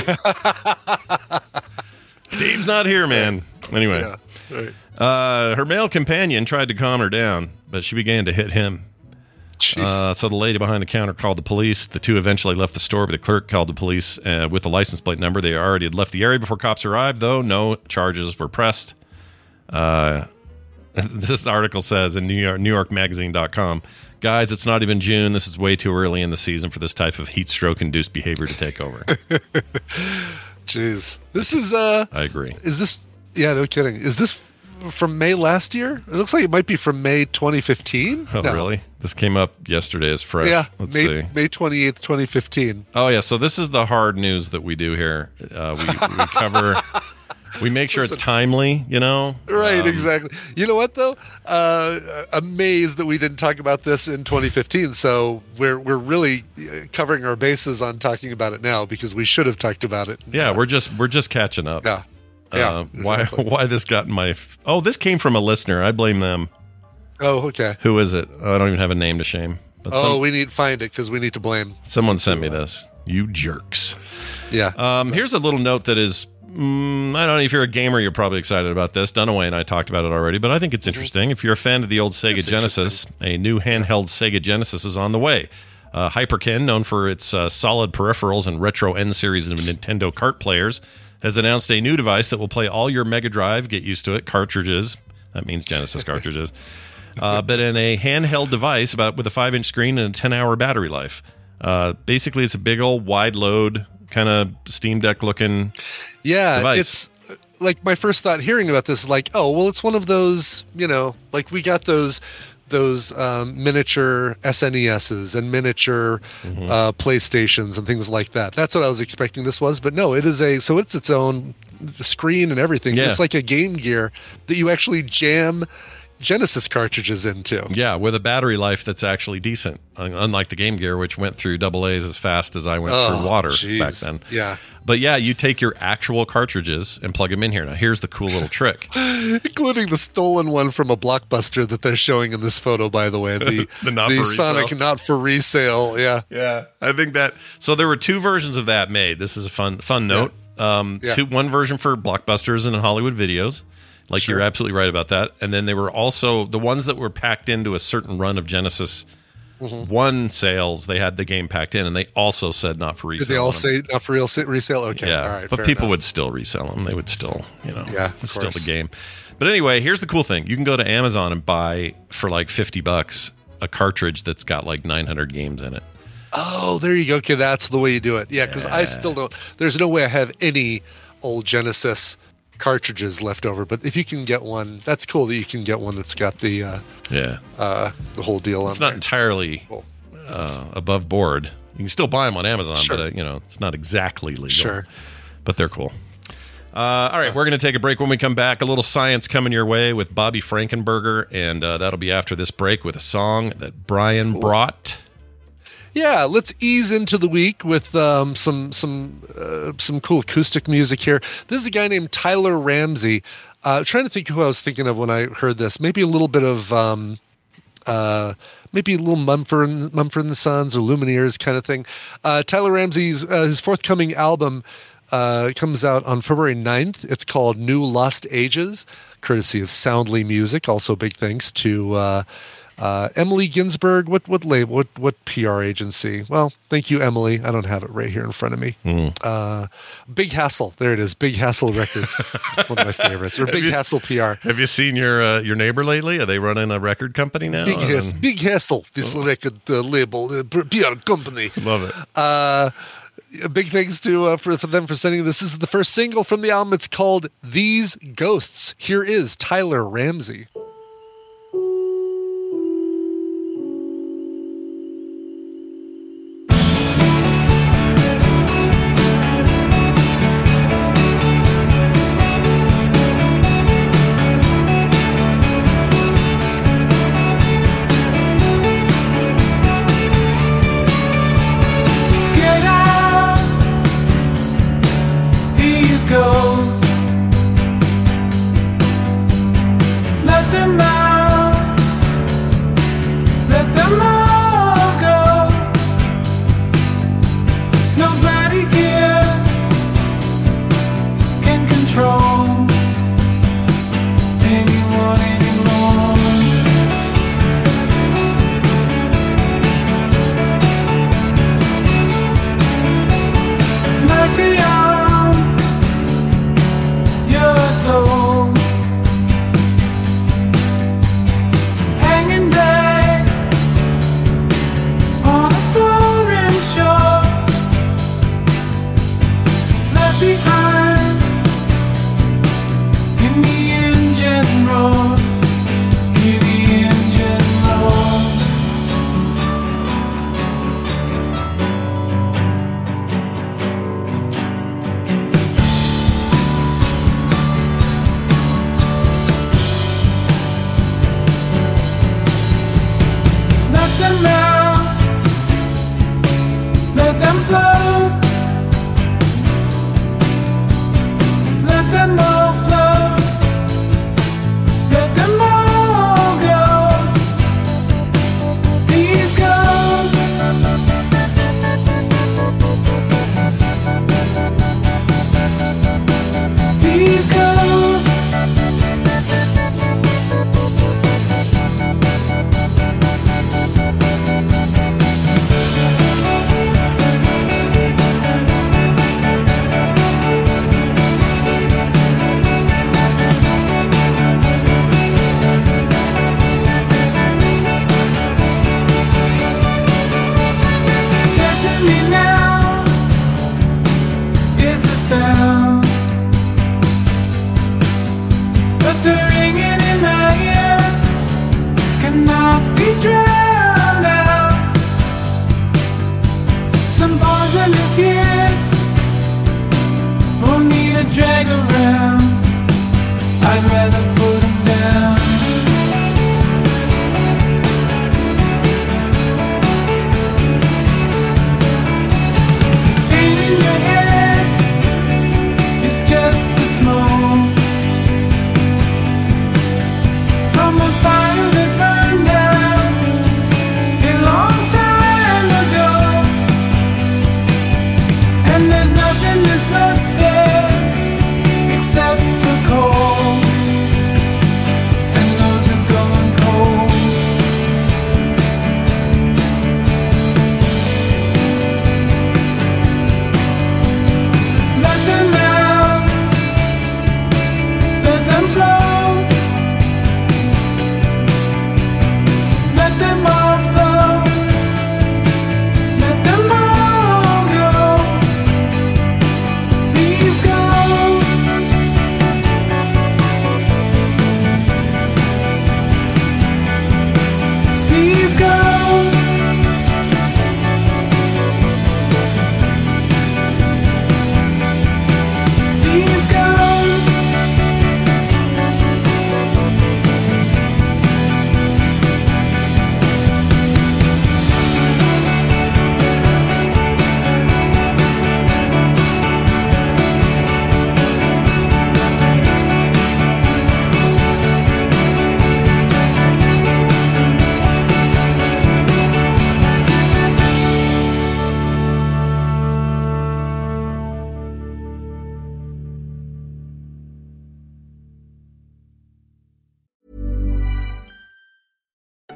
Dave's not here, man. Anyway, her male companion tried to calm her down, but she began to hit him. So the lady behind the counter called the police. The two eventually left the store, but the clerk called the police with the license plate number. They already had left the area before cops arrived, though. No charges were pressed. This article says in NewYorkMagazine.com, guys, it's not even June. This is way too early in the season for this type of heat stroke-induced behavior to take over. Jeez. This is I agree. Is this no kidding. Is this from May last year? It looks like it might be from May 2015. Oh, no. Really? This came up yesterday as fresh. Yeah. Let's see. May 28th, 2015. Oh, yeah. So this is the hard news that we do here. We cover we make sure it's timely, Right, exactly. You know what, though? Amazed that we didn't talk about this in 2015. So we're really covering our bases on talking about it now because we should have talked about it. Yeah, we're just catching up. Yeah. Exactly. Why this got in my... Oh, this came from a listener. I blame them. Oh, okay. Who is it? I don't even have a name to shame. But we need to find it because we need to blame. Someone sent me this. You jerks. Yeah. Here's a little note that is... I don't know if you're a gamer, you're probably excited about this. Dunaway and I talked about it already, but I think it's interesting. If you're a fan of the old Sega Genesis, a new handheld Sega Genesis is on the way. Hyperkin, known for its solid peripherals and retro N-series of Nintendo kart players, has announced a new device that will play all your Mega Drive, get used to it, cartridges. That means Genesis cartridges. But in a handheld device with a 5-inch screen and a 10-hour battery life. Basically, it's a big old wide load, kind of Steam Deck looking device. It's like my first thought hearing about this is like, oh, well, it's one of those, like we got those miniature SNESs and miniature PlayStations and things like that. That's what I was expecting this was, but no, it's its own screen and everything. Yeah. It's like a Game Gear that you actually jam Genesis cartridges into. Yeah, with a battery life that's actually decent, unlike the Game Gear, which went through AA's as fast as I went through water back then. Yeah. But yeah, you take your actual cartridges and plug them in here. Now, here's the cool little trick. Including the stolen one from a Blockbuster that they're showing in this photo, by the way. The Sonic not for resale. Yeah. Yeah. I think that. So there were two versions of that made. This is a fun note. One version for Blockbusters and Hollywood Videos. Like, you're absolutely right about that. And then they were also the ones that were packed into a certain run of Genesis 1 sales. They had the game packed in, and they also said not for resale. Did they all say not for resale? Okay, yeah. All right. But people would still resell them. They would still, it's still the game. But anyway, here's the cool thing: you can go to Amazon and buy for like $50 a cartridge that's got like 900 games in it. Oh, there you go. Okay, that's the way you do it. Yeah, because I still don't. There's no way I have any old Genesis cartridges left over, but if you can get one, that's cool that you can get one that's got the the whole deal on. It's not entirely above board. You can still buy them on Amazon, but it's not exactly legal. Sure, but they're cool. All right, we're going to take a break. When we come back, a little science coming your way with Bobby Frankenberger, and that'll be after this break with a song that Brian brought. Yeah, let's ease into the week with some cool acoustic music here. This is a guy named Tyler Ramsey. Trying to think who I was thinking of when I heard this. Maybe a little bit of maybe a little Mumford and Sons or Lumineers kind of thing. Tyler Ramsey's his forthcoming album comes out on February 9th. It's called New Lost Ages, courtesy of Soundly Music. Also, big thanks to Emily Ginsberg. What label? What PR agency? Well, thank you, Emily. I don't have it right here in front of me. Big Hassle. There it is. Big Hassle Records. One of my favorites. Or Big Hassle PR. Have you seen your neighbor lately? Are they running a record company now? Big Hassle. This record label, PR company. Love it. Big thanks to for them for sending this. This is the first single from the album. It's called These Ghosts. Here is Tyler Ramsey. Let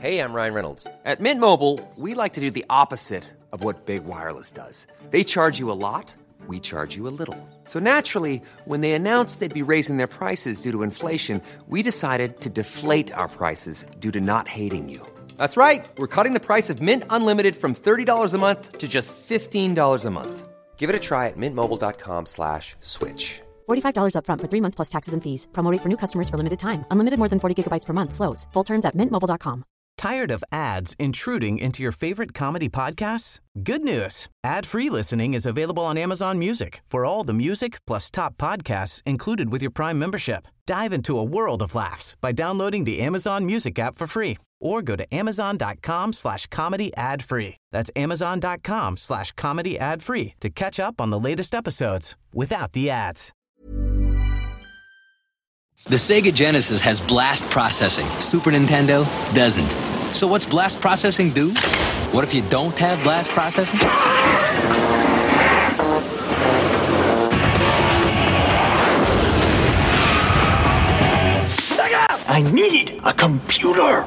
Hey, I'm Ryan Reynolds. At Mint Mobile, we like to do the opposite of what Big Wireless does. They charge you a lot, we charge you a little. So naturally, when they announced they'd be raising their prices due to inflation, we decided to deflate our prices due to not hating you. That's right. We're cutting the price of Mint Unlimited from $30 a month to just $15 a month. Give it a try at mintmobile.com/switch. $45 up front for 3 months plus taxes and fees. Promo rate for new customers for limited time. Unlimited more than 40 gigabytes per month slows. Full terms at mintmobile.com. Tired of ads intruding into your favorite comedy podcasts? Good news. Ad-free listening is available on Amazon Music for all the music plus top podcasts included with your Prime membership. Dive into a world of laughs by downloading the Amazon Music app for free or go to amazon.com/comedy ad-free. That's amazon.com/comedy ad-free to catch up on the latest episodes without the ads. The Sega Genesis has blast processing. Super Nintendo doesn't. So what's blast processing do? What if you don't have blast processing? I need a computer.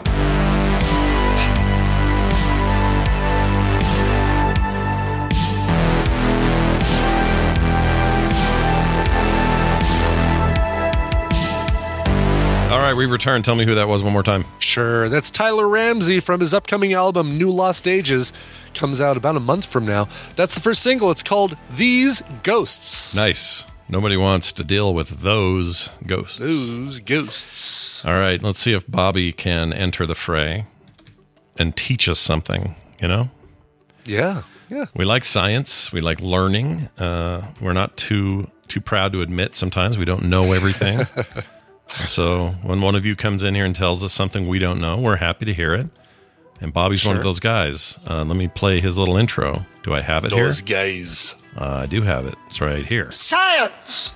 All right, we return. Tell me who that was one more time. Sure. That's Tyler Ramsey from his upcoming album, New Lost Ages. Comes out about a month from now. That's the first single. It's called These Ghosts. Nice. Nobody wants to deal with those ghosts. Those ghosts. All right, let's see if Bobby can enter the fray and teach us something, you know? Yeah. We like science. We like learning. We're not too proud to admit sometimes we don't know everything. So when one of you comes in here and tells us something we don't know, we're happy to hear it. And Bobby's one of those guys. Let me play his little intro. Do I have it here? Those guys. I do have it. It's right here. Science!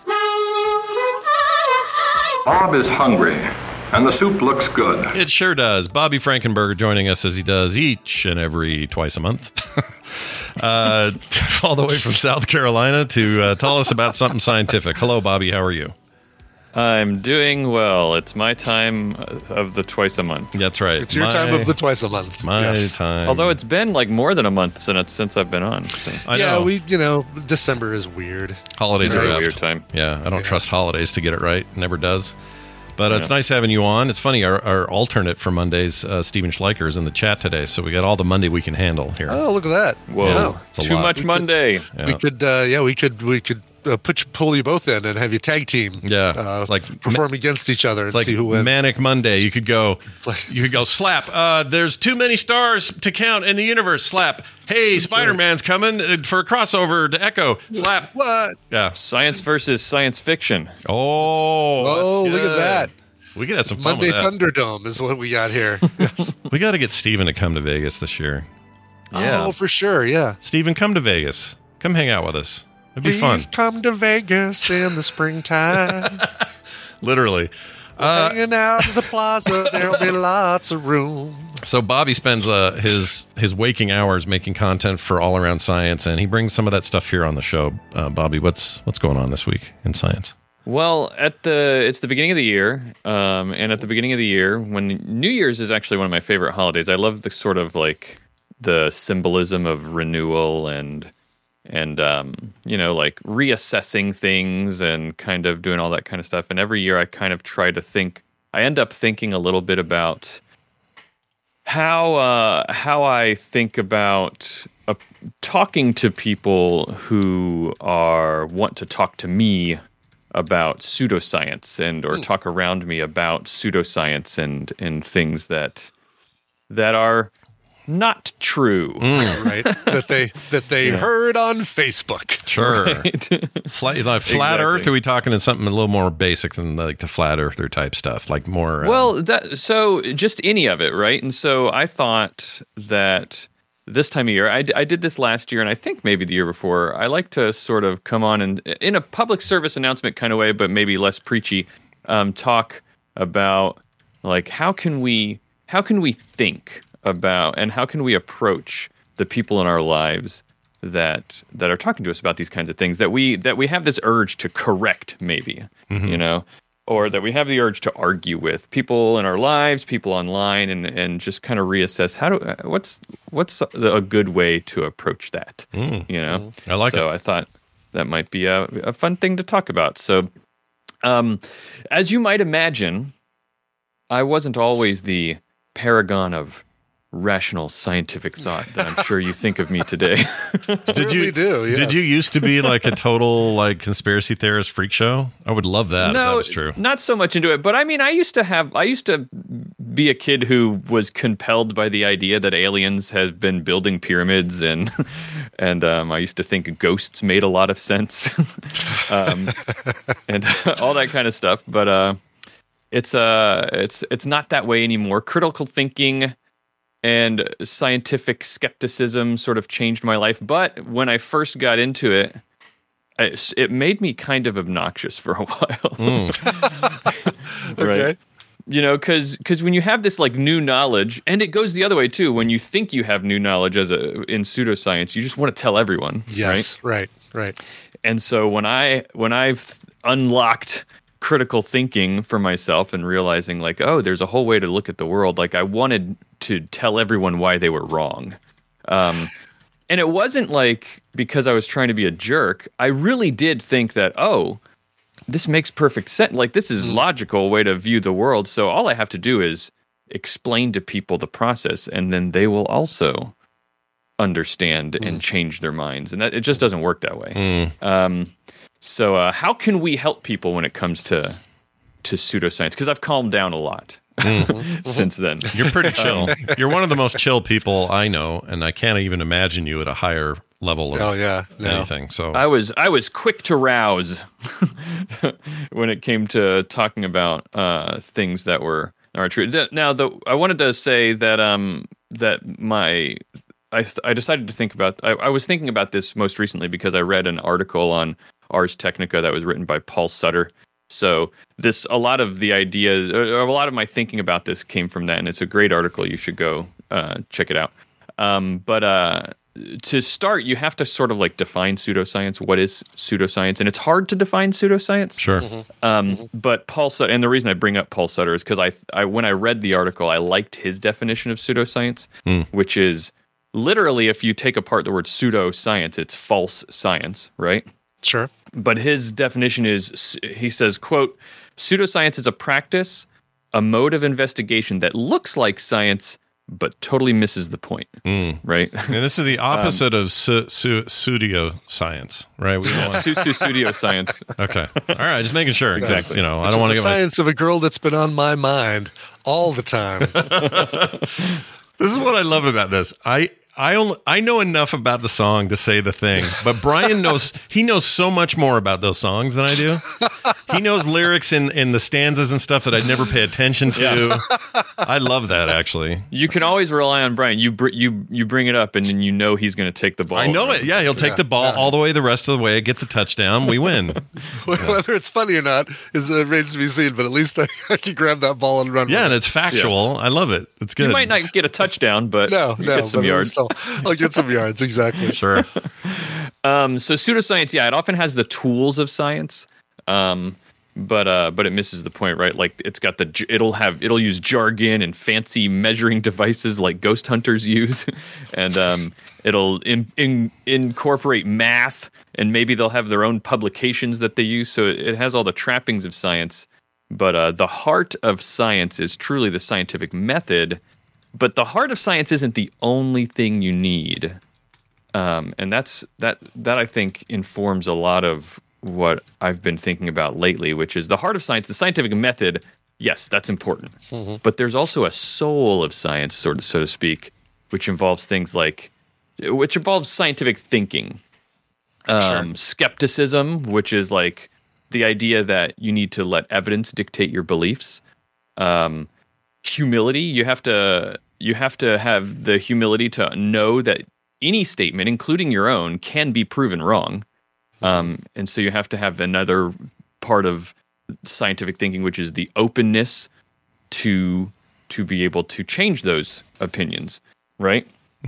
Bob is hungry, and the soup looks good. It sure does. Bobby Frankenberger joining us as he does each and every twice a month. All the way from South Carolina to tell us about something scientific. Hello, Bobby. How are you? I'm doing well. It's my time of the twice a month. That's right. It's your time of the twice a month. My time. Although it's been like more than a month since I've been on. So. I know. December is weird. Holidays are a weird time. Yeah, I don't trust holidays to get it right. Never does. But it's nice having you on. It's funny, our alternate for Mondays, Steven Schleicher, is in the chat today, so we got all the Monday we can handle here. Oh, look at that. Whoa. Yeah, Too much Monday. We could pull you both in and have you tag team. Yeah. It's like perform against each other and see who wins. Manic Monday. You could go slap. There's too many stars to count in the universe. Slap. Hey, Spider-Man's coming for a crossover to Echo. Slap. What? Yeah. Science versus science fiction. Oh, look at that. We could have some fun Monday with that. Thunderdome is what we got here. Yes. We got to get Steven to come to Vegas this year. Yeah. Oh, for sure. Yeah. Steven, come to Vegas. Come hang out with us. It'd be fun. Please come to Vegas in the springtime. Literally. Hanging out at the plaza, there'll be lots of room. So Bobby spends his waking hours making content for All Around Science, and he brings some of that stuff here on the show. Bobby, what's going on this week in science? Well, it's the beginning of the year, and at the beginning of the year, when New Year's is actually one of my favorite holidays. I love the sort of like the symbolism of renewal and like reassessing things and kind of doing all that kind of stuff. And every year I kind of try to I end up thinking a little bit about how I think about talking to people who want to talk to me about pseudoscience or talk around me about pseudoscience and things that are not true, right? that they heard on Facebook. Sure. Right? Flat Earth. Are we talking in something a little more basic than like the flat earther type stuff? Like more. So just any of it, right? And so I thought that this time of year, I did this last year, and I think maybe the year before. I like to sort of come on and in a public service announcement kind of way, but maybe less preachy, talk about like how can we think about and how can we approach the people in our lives that are talking to us about these kinds of things that we have this urge to correct, maybe. Mm-hmm. or that we have the urge to argue with people in our lives, people online, and just kind of reassess what's a good way to approach that. You know, I like it. So I thought that might be a fun thing to talk about. So, as you might imagine, I wasn't always the paragon of rational scientific thought that I'm sure you think of me today. Did you used to be like a total like conspiracy theorist freak show? I would love that if that was true. Not so much into it, but I mean, I used to be a kid who was compelled by the idea that aliens have been building pyramids, and I used to think ghosts made a lot of sense, and all that kind of stuff. But it's not that way anymore. Critical thinking and scientific skepticism sort of changed my life. But when I first got into it, it made me kind of obnoxious for a while. Right? Okay. You know, because when you have this like new knowledge, and it goes the other way too, when you think you have new knowledge in pseudoscience, you just want to tell everyone. Yes, right. And so when I've unlocked critical thinking for myself and realizing like, oh, there's a whole way to look at the world. Like I wanted to tell everyone why they were wrong. And it wasn't like because I was trying to be a jerk. I really did think that, oh, this makes perfect sense. Like this is logical way to view the world. So all I have to do is explain to people the process, and then they will also understand and change their minds. And that it just doesn't work that way. So how can we help people when it comes to pseudoscience? Because I've calmed down a lot since then. You're pretty chill. You're one of the most chill people I know, and I can't even imagine you at a higher level of anything. So I was quick to rouse when it came to talking about things that were true. Now, I wanted to say that I decided to think about. I was thinking about this most recently because I read an article on Ars Technica that was written by Paul Sutter. So a lot of the ideas, or a lot of my thinking about this came from that, and it's a great article. You should go check it out. But to start, you have to sort of like define pseudoscience. What is pseudoscience? And it's hard to define pseudoscience. Sure. But Paul Sutter, and the reason I bring up Paul Sutter is because I when I read the article, I liked his definition of pseudoscience, which is literally, if you take apart the word pseudoscience, it's false science, right? Sure. But his definition is, he says, quote, pseudoscience is a practice, a mode of investigation that looks like science, but totally misses the point, right? And this is the opposite of pseudoscience, right? We don't want pseudoscience. Okay. All right, just making sure. Exactly. You know, I don't want to get the science of a girl that's been on my mind all the time. This is what I love about this. I know enough about the song to say the thing, but Brian knows so much more about those songs than I do. He knows lyrics in the stanzas and stuff that I'd never pay attention to. Yeah. I love that, actually. You can always rely on Brian. You bring it up, and then you know he's going to take the ball. I know it. Yeah, he'll take the ball all the way the rest of the way, get the touchdown, we win. Whether it's funny or not remains to be seen, but at least I can grab that ball and run. Yeah, and it's factual. Yeah. I love it. It's good. You might not get a touchdown, but you get some yards. I'll get some yards, exactly. Sure. So pseudoscience, yeah, it often has the tools of science, but it misses the point, right? Like it'll use jargon and fancy measuring devices like ghost hunters use, and it'll incorporate math, and maybe they'll have their own publications that they use. So it has all the trappings of science, but the heart of science is truly the scientific method. But the heart of science isn't the only thing you need, and that I think informs a lot of what I've been thinking about lately, which is the heart of science, the scientific method. Yes, that's important, but there's also a soul of science, so to speak, which involves scientific thinking, skepticism, which is like the idea that you need to let evidence dictate your beliefs. Humility, you have to have the humility to know that any statement, including your own, can be proven wrong. And so you have to have another part of scientific thinking, which is the openness to be able to change those opinions, right?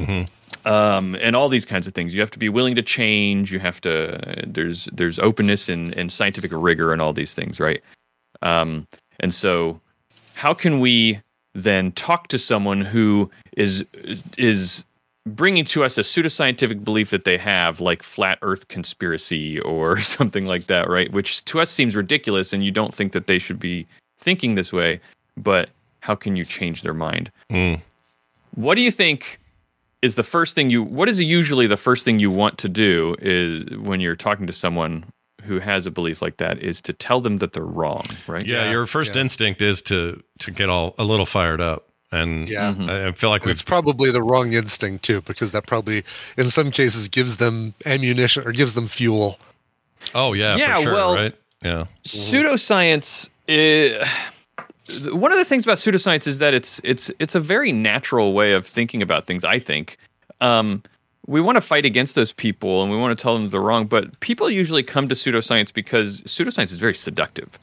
And all these kinds of things. You have to be willing to change. You have to. There's openness and scientific rigor and all these things, right? And so how can we then talk to someone who is bringing to us a pseudoscientific belief that they have, like flat Earth conspiracy or something like that, right? Which to us seems ridiculous, and you don't think that they should be thinking this way. But how can you change their mind? What do you think is the first thing what is usually the first thing you want to do is when you're talking to someone who has a belief like that, is to tell them that they're wrong, right? Yeah, your first instinct is to get a little fired up. And I feel like it's probably the wrong instinct too, because that probably in some cases gives them ammunition or gives them fuel. Oh yeah, for sure, well, right? Yeah. Pseudoscience one of the things about pseudoscience is that it's a very natural way of thinking about things, I think. We want to fight against those people and we want to tell them they're wrong, but people usually come to pseudoscience because pseudoscience is very seductive.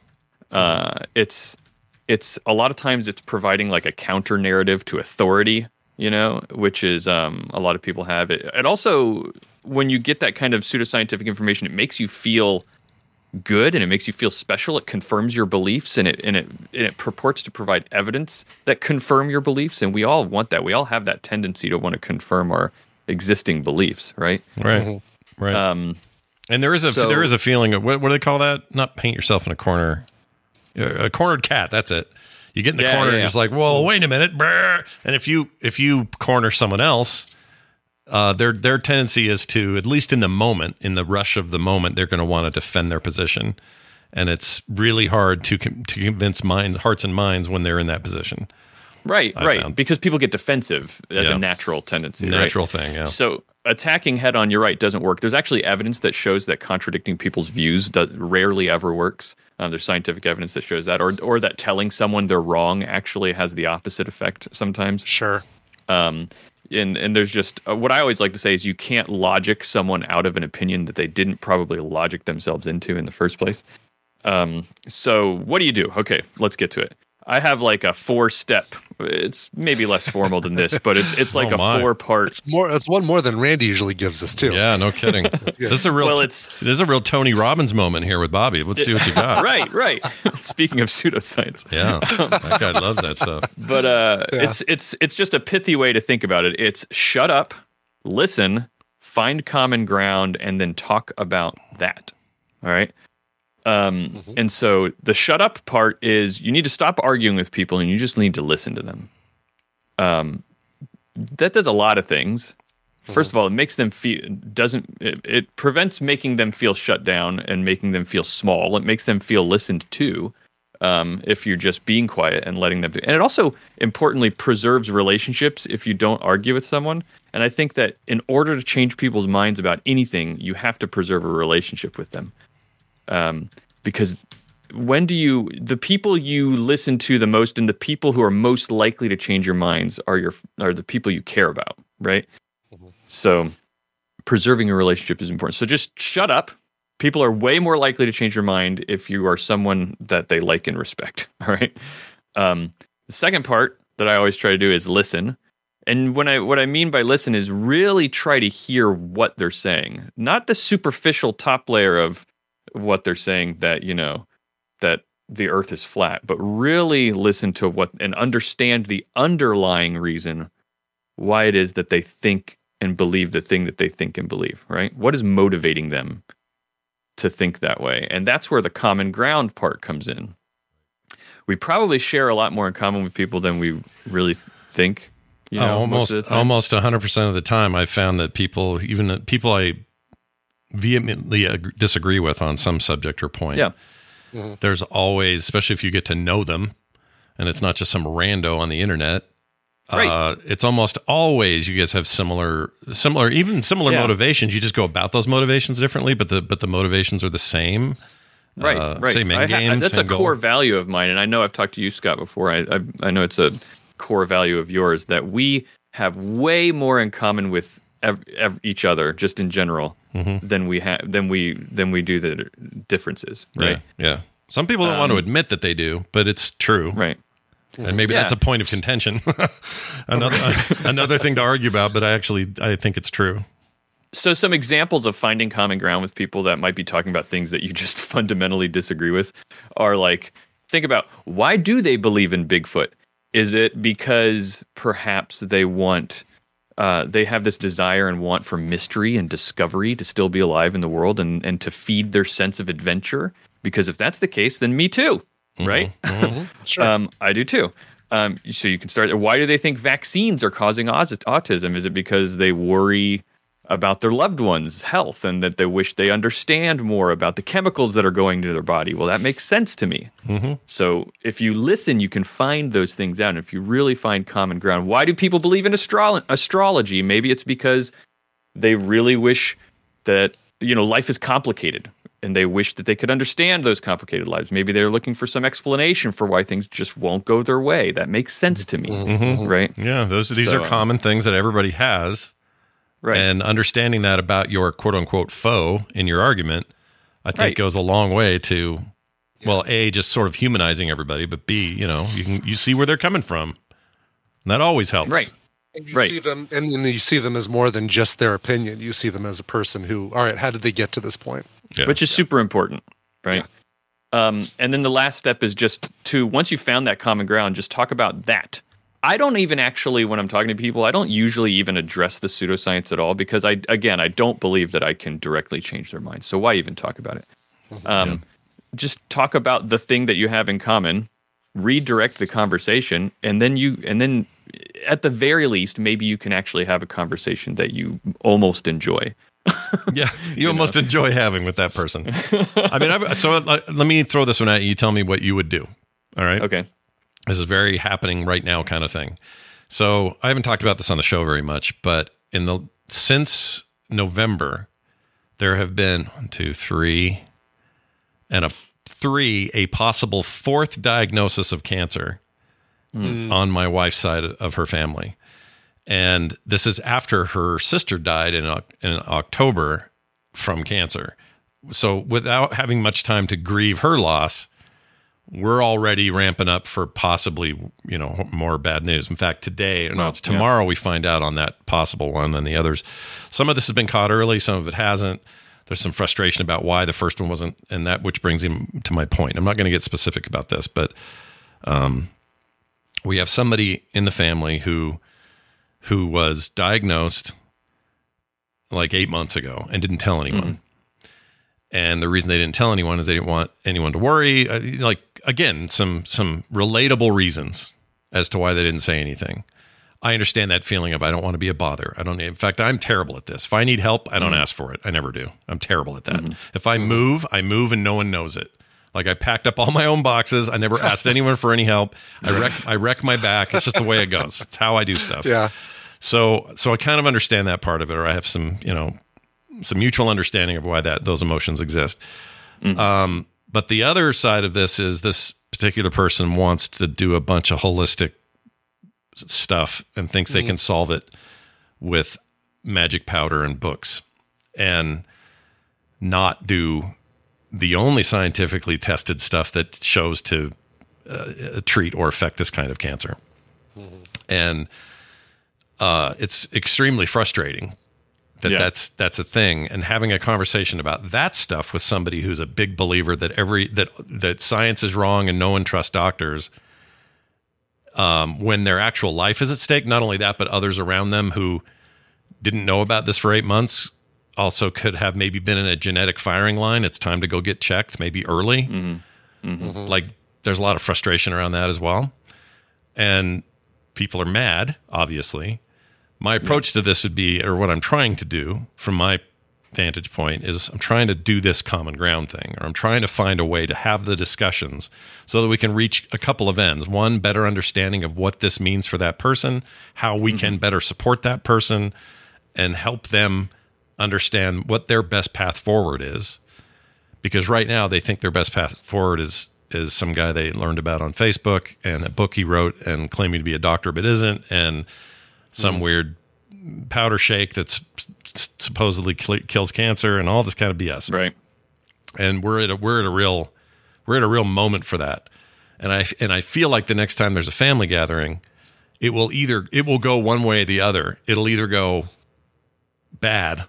It's a lot of times it's providing like a counter narrative to authority, which is a lot of people have it. And also, when you get that kind of pseudoscientific information, it makes you feel good and it makes you feel special. It confirms your beliefs and it purports to provide evidence that confirm your beliefs. And we all want that. We all have that tendency to want to confirm our existing beliefs, right? Right. Right. And there is a feeling of what do they call that? Not paint yourself in a corner. A cornered cat. That's it. You get in the corner and it's like, well, wait a minute. Brr. And if you corner someone else, their tendency is to, at least in the moment, in the rush of the moment, they're going to want to defend their position. And it's really hard to convince hearts and minds when they're in that position. Right. Because people get defensive as a natural tendency. Natural thing, yeah. So attacking head on, you're right, doesn't work. There's actually evidence that shows that contradicting people's views rarely ever works. There's scientific evidence that shows that, or that telling someone they're wrong actually has the opposite effect sometimes. Sure. And there's just what I always like to say is you can't logic someone out of an opinion that they didn't probably logic themselves into in the first place. So what do you do? Okay, let's get to it. I have like a 4-step. It's maybe less formal than this, but it's like a 4-part. It's one more than Randy usually gives us too. Yeah, no kidding. This is a real. This is a real Tony Robbins moment here with Bobby. Let's see what you got. Right. Speaking of pseudoscience, yeah, that guy loves that stuff. But it's just a pithy way to think about it. It's shut up, listen, find common ground, and then talk about that. All right. And so the shut up part is you need to stop arguing with people and you just need to listen to them. That does a lot of things. First of all, it makes them it prevents making them feel shut down and making them feel small. It makes them feel listened to if you're just being quiet and letting them. And it also importantly preserves relationships if you don't argue with someone. And I think that in order to change people's minds about anything, you have to preserve a relationship with them. Because the people you listen to the most and the people who are most likely to change your minds are the people you care about, right? So preserving a relationship is important. So just shut up. People are way more likely to change your mind if you are someone that they like and respect, all right? The second part that I always try to do is listen. And what I mean by listen is really try to hear what they're saying, not the superficial top layer of what they're saying that that the earth is flat, but really listen to and understand the underlying reason why it is that they think and believe the thing that they think and believe, right? What is motivating them to think that way? And that's where the common ground part comes in. We probably share a lot more in common with people than we really think. Almost 100% of the time I've found that people I vehemently disagree with on some subject or point. Yeah. There's always, especially if you get to know them and it's not just some rando on the internet. Right. It's almost always you guys have similar motivations. You just go about those motivations differently, but the motivations are the same. Right. Same end game. That's a core value of mine, and I know I've talked to you, Scott, before. I know it's a core value of yours that we have way more in common with each other, just in general, than we do the differences. Right. Yeah. Some people don't want to admit that they do, but it's true. Right. And maybe that's a point of contention. another thing to argue about, but I think it's true. So some examples of finding common ground with people that might be talking about things that you just fundamentally disagree with are like think about, why do they believe in Bigfoot? Is it because perhaps they want, they have this desire and want for mystery and discovery to still be alive in the world and to feed their sense of adventure? Because if that's the case, then me too, right? Sure. I do too. So you can start. Why do they think vaccines are causing autism? Is it because they worry about their loved ones' health and that they wish they understand more about the chemicals that are going to their body? Well, that makes sense to me. So if you listen, you can find those things out. And if you really find common ground, why do people believe in astrology? Maybe it's because they really wish that, life is complicated and they wish that they could understand those complicated lives. Maybe they're looking for some explanation for why things just won't go their way. That makes sense to me, right? Yeah, these are common things that everybody has. Right. And understanding that about your quote-unquote foe in your argument, I think goes a long way to, well, A, just sort of humanizing everybody, but B, you see where they're coming from. And that always helps. Right. And you see them, and you see them as more than just their opinion. You see them as a person who, all right, how did they get to this point? Yeah. Which is super important, right? Yeah. And then the last step is just to, once you've found that common ground, just talk about that. I don't even actually, when I'm talking to people, I don't usually even address the pseudoscience at all because I don't believe that I can directly change their minds. So why even talk about it? Just talk about the thing that you have in common, redirect the conversation, and then at the very least, maybe you can actually have a conversation that you almost enjoy. Yeah, you almost enjoy having with that person. I mean, so let me throw this one at you. You tell me what you would do. All right. Okay. This is very happening right now kind of thing. So I haven't talked about this on the show very much, but since November, there have been 1, 2, 3, and a possible 4th diagnosis of cancer on my wife's side of her family. And this is after her sister died in October from cancer. So without having much time to grieve her loss, we're already ramping up for possibly, more bad news. In fact, it's tomorrow we find out on that possible one and the others. Some of this has been caught early, some of it hasn't. There's some frustration about why the first one wasn't, and that which brings him to my point. I'm not going to get specific about this, but we have somebody in the family who was diagnosed like 8 months ago and didn't tell anyone. And the reason they didn't tell anyone is they didn't want anyone to worry. Again, some relatable reasons as to why they didn't say anything. I understand that feeling of I don't want to be a bother. In fact, I'm terrible at this. If I need help, I don't ask for it. I never do. I'm terrible at that. If I move and no one knows it. Like I packed up all my own boxes. I never asked anyone for any help. I wreck my back. It's just the way it goes. It's how I do stuff. Yeah. So I kind of understand that part of it, or I have some mutual understanding of why those emotions exist. But the other side of this is this particular person wants to do a bunch of holistic stuff and thinks they can solve it with magic powder and books and not do the only scientifically tested stuff that shows to treat or affect this kind of cancer. And it's extremely frustrating that's a thing, and having a conversation about that stuff with somebody who's a big believer that science is wrong and no one trusts doctors, when their actual life is at stake. Not only that, but others around them who didn't know about this for 8 months also could have maybe been in a genetic firing line. It's time to go get checked, maybe early. Like there's a lot of frustration around that as well, and people are mad, obviously. My approach to this would be, or what I'm trying to do from my vantage point, is I'm trying to do this common ground thing, or I'm trying to find a way to have the discussions so that we can reach a couple of ends. One, better understanding of what this means for that person, how we can better support that person, and help them understand what their best path forward is. Because right now they think their best path forward is some guy they learned about on Facebook and a book he wrote and claiming to be a doctor but isn't, and some weird powder shake that's supposedly kills cancer and all this kind of BS. Right. And we're at a real moment for that. And I feel like the next time there's a family gathering, it will go one way or the other. It'll either go bad.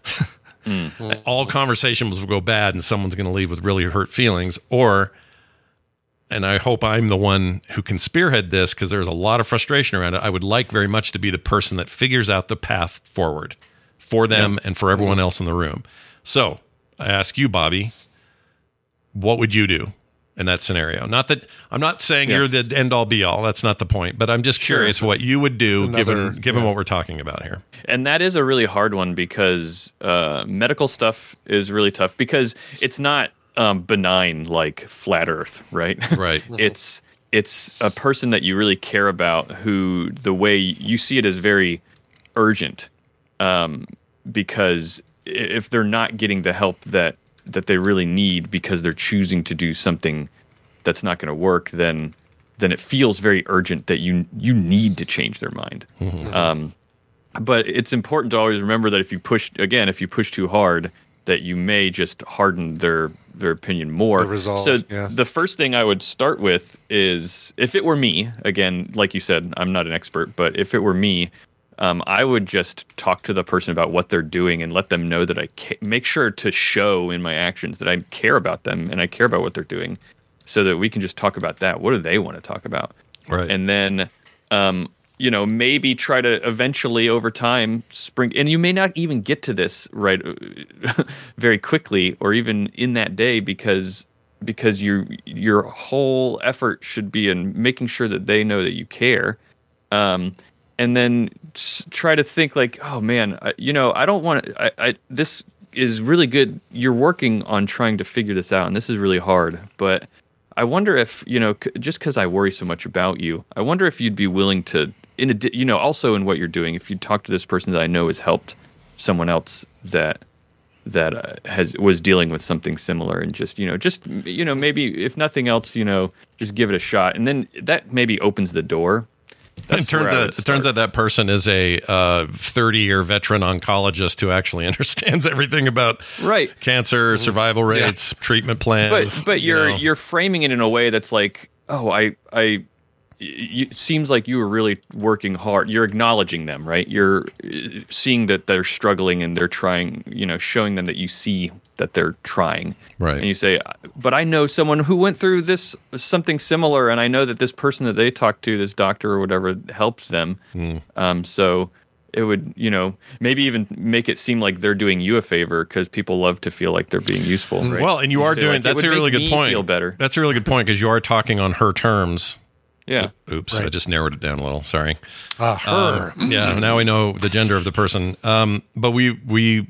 All conversations will go bad and someone's going to leave with really hurt feelings, or and I hope I'm the one who can spearhead this because there's a lot of frustration around it. I would like very much to be the person that figures out the path forward for them and for everyone else in the room. So I ask you, Bobby, what would you do in that scenario? Not that I'm not saying you're the end all be all. That's not the point. But I'm just curious what you would do given what we're talking about here. And that is a really hard one because medical stuff is really tough because it's not benign like flat Earth, right? Right. It's a person that you really care about who the way you see it is very urgent because if they're not getting the help that they really need because they're choosing to do something that's not going to work, then it feels very urgent that you need to change their mind. Mm-hmm. But it's important to always remember that if you push too hard, that you may just harden their opinion more. The first thing I would start with is, if it were me, again, like you said, I'm not an expert, but if it were me, I would just talk to the person about what they're doing and let them know that I make sure to show in my actions that I care about them and I care about what they're doing, so that we can just talk about that. What do they want to talk about? Right. And then, maybe try to eventually over time and you may not even get to this right very quickly or even in that day because your whole effort should be in making sure that they know that you care. And then try to think like, oh man, I don't want to, this is really good. You're working on trying to figure this out and this is really hard, but I wonder if, just because I worry so much about you, I wonder if you'd be willing to, also in what you're doing, if you talk to this person that I know has helped someone else that was dealing with something similar, and just maybe if nothing else, just give it a shot, and then that maybe opens the door. It turns out that person is a 30-year veteran oncologist who actually understands everything about cancer, survival rates, treatment plans. But you're framing it in a way that's like, it seems like you were really working hard. You're acknowledging them, right? You're seeing that they're struggling and they're trying, showing them that you see that they're trying. Right. And you say, but I know someone who went through something similar, and I know that this person that they talked to, this doctor or whatever, helped them. So it would, maybe even make it seem like they're doing you a favor, because people love to feel like they're being useful. Right? Well, and you are doing, that's a really good point. Feel better. That's a really good point, because you are talking on her terms. Yeah. Oops, right. I just narrowed it down a little. Sorry. Her. Yeah. Now we know the gender of the person. But we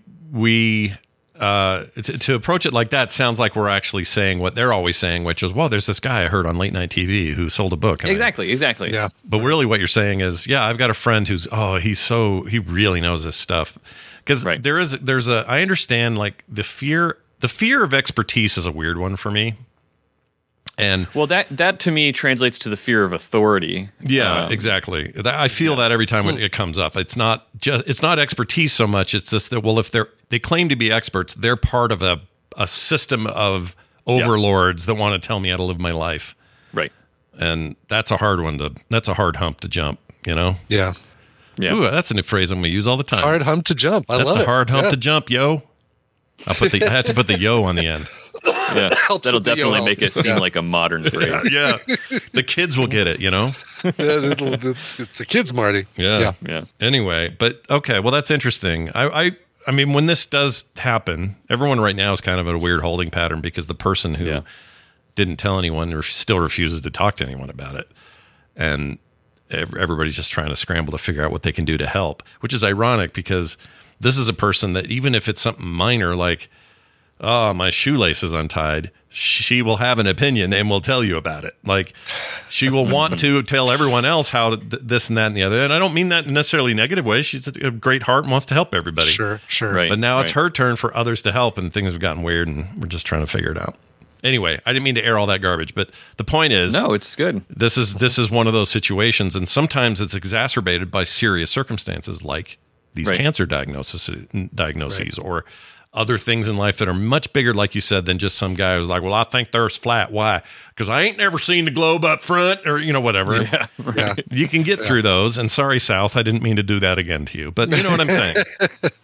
to approach it like that sounds like we're actually saying what they're always saying, which is, well, there's this guy I heard on late night TV who sold a book. Exactly. Yeah. But really, what you're saying is, yeah, I've got a friend who's he really knows this stuff, because I understand, like, the fear of expertise is a weird one for me. And well, that to me translates to the fear of authority. Yeah, exactly. I feel that every time when it comes up. It's not expertise so much. It's just that, well, if they claim to be experts, they're part of a system of overlords that want to tell me how to live my life. Right. And that's a hard hump to jump, Yeah. Yeah. Ooh, that's a new phrase I'm going to use all the time. Hard hump to jump. I love it. That's a hard hump to jump, yo. I had to put the yo on the end. Yeah, that'll definitely make it seem like a modern phrase. Yeah, the kids will get it, it's the kids, Marty. Yeah. Anyway, but okay, well, that's interesting. I mean, when this does happen, everyone right now is kind of in a weird holding pattern, because the person who didn't tell anyone or still refuses to talk to anyone about it, and everybody's just trying to scramble to figure out what they can do to help, which is ironic, because this is a person that, even if it's something minor like, oh, my shoelace is untied, she will have an opinion and will tell you about it. Like, she will want to tell everyone else how this and that and the other. And I don't mean that in necessarily a negative way. She's a great heart and wants to help everybody. Sure. Right, but now it's her turn for others to help, and things have gotten weird, and we're just trying to figure it out. Anyway, I didn't mean to air all that garbage, but the point is, no, it's good. This is one of those situations, and sometimes it's exacerbated by serious circumstances, like these cancer diagnoses or other things in life that are much bigger, like you said, than just some guy who's like, well, I think the Earth's flat. Why? Because I ain't never seen the globe up front, or, whatever. Yeah, right. You can get through those. And sorry, South, I didn't mean to do that again to you, but you know what I'm saying.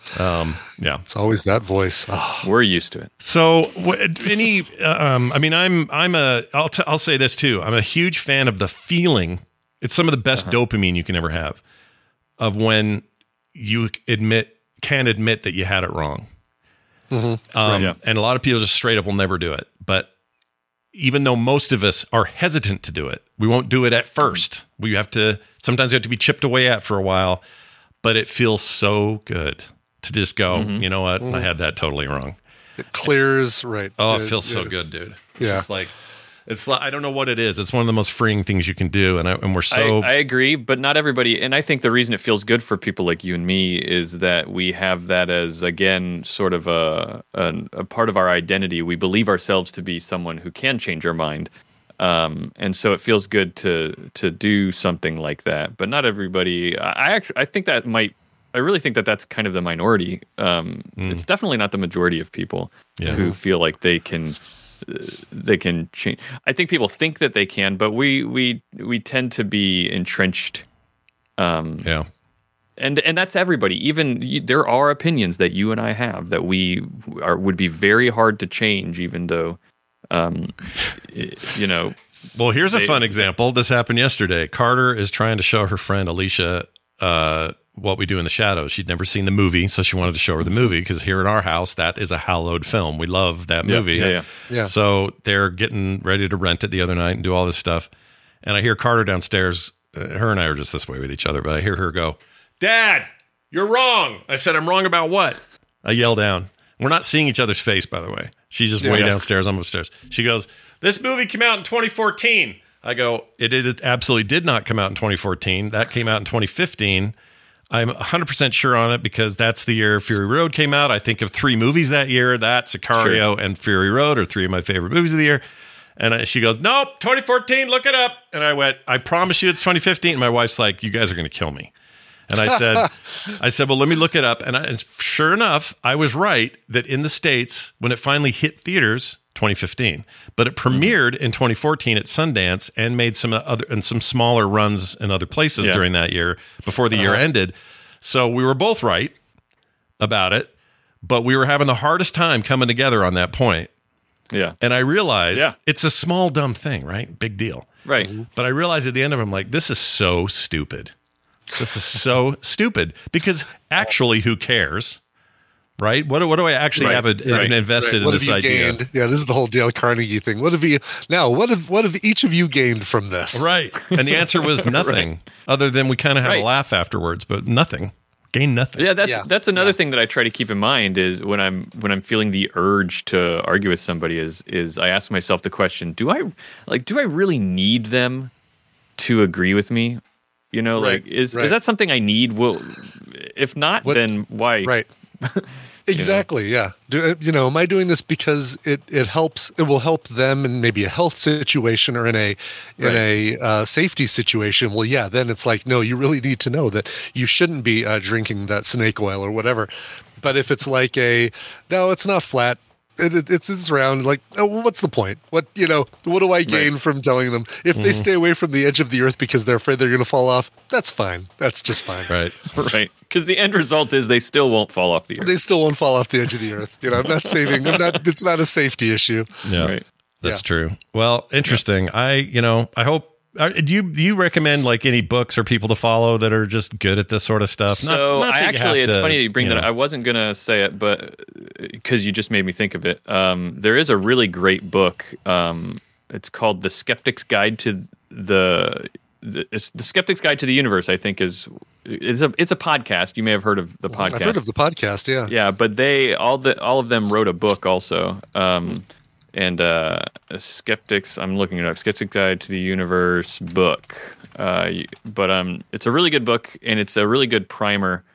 Yeah, it's always that voice. Oh. We're used to it. So, I'll say this too. I'm a huge fan of the feeling. It's some of the best dopamine you can ever have of when you can admit that you had it wrong. Mm-hmm. And a lot of people just straight up will never do it. But even though most of us are hesitant to do it, we won't do it at first. Sometimes we have to be chipped away at for a while, but it feels so good to just go, you know what? I had that totally wrong. It clears, right. Oh, it feels so good, dude. It's Yeah. just like, I don't know what it is. It's one of the most freeing things you can do. And we're so. I agree, but not everybody. And I think the reason it feels good for people like you and me is that we have that as, again, sort of a part of our identity. We believe ourselves to be someone who can change our mind. And so it feels good to do something like that. But not everybody. I really think that that's kind of the minority. It's definitely not the majority of people who feel like they can change. I think people think that they can, but we tend to be entrenched. And that's everybody. Even there are opinions that you and I have that would be very hard to change, even though, Well, here's a fun example. This happened yesterday. Carter is trying to show her friend Alicia What We Do in the Shadows. She'd never seen the movie, so she wanted to show her the movie because here in our house, that is a hallowed film. We love that movie. Yeah. So they're getting ready to rent it the other night and do all this stuff. And I hear Carter downstairs. Her and I are just this way with each other, but I hear her go, "Dad, you're wrong." I said, "I'm wrong about what?" I yell down. We're not seeing each other's face, by the way. She's just way downstairs. I'm upstairs. She goes, "This movie came out in 2014. I go, it absolutely did not come out in 2014. That came out in 2015. I'm 100% sure on it because that's the year Fury Road came out. I think of 3 movies that year. That, Sicario, and Fury Road are 3 of my favorite movies of the year. And she goes, "Nope, 2014, look it up." And I went, "I promise you it's 2015. And my wife's like, "You guys are going to kill me." And I said, "Well, let me look it up." And sure enough, I was right that in the States, when it finally hit theaters, 2015, but it premiered in 2014 at Sundance and made some smaller runs in other places during that year before the year ended. So we were both right about it, but we were having the hardest time coming together on that point. Yeah. And I realized it's a small, dumb thing, right? Big deal. Right. But I realized at the end of it, I'm like, this is so stupid. This is so stupid because actually, who cares? Right? What do I actually have invested in this idea? Gained? Yeah, this is the whole Dale Carnegie thing. What have each of you gained from this? Right. And the answer was nothing, other than we kind of had a laugh afterwards, but nothing. Gain nothing. Yeah, that's another thing that I try to keep in mind is when I'm feeling the urge to argue with somebody is I ask myself the question, do I really need them to agree with me? You know, is that something I need? Well, if not, then why? Right. Exactly. Yeah. Am I doing this because it helps? It will help them in maybe a health situation or in a safety situation. Well, yeah. Then it's like, no, you really need to know that you shouldn't be drinking that snake oil or whatever. But if it's like no, it's not flat. It's round. Like, oh, what's the point? What do I gain from telling them? If they stay away from the edge of the earth because they're afraid they're going to fall off, that's fine. That's just fine. Right. Right. Because the end result is they still won't fall off the earth. They still won't fall off the edge of the earth. I'm not saving. It's not a safety issue. Yeah. Right. That's true. Well, interesting. Yeah. I hope. Do you recommend like any books or people to follow that are just good at this sort of stuff? So it's funny that you bring that up. I wasn't going to say it, but because you just made me think of it. There is a really great book. It's called The Skeptic's Guide to the Skeptic's Guide to the Universe. I think it's a podcast. You may have heard of the podcast. I've heard of the podcast. Yeah. Yeah, but all of them wrote a book also. And Skeptics, I'm looking it up, Skeptic's Guide to the Universe book. But it's a really good book, and it's a really good primer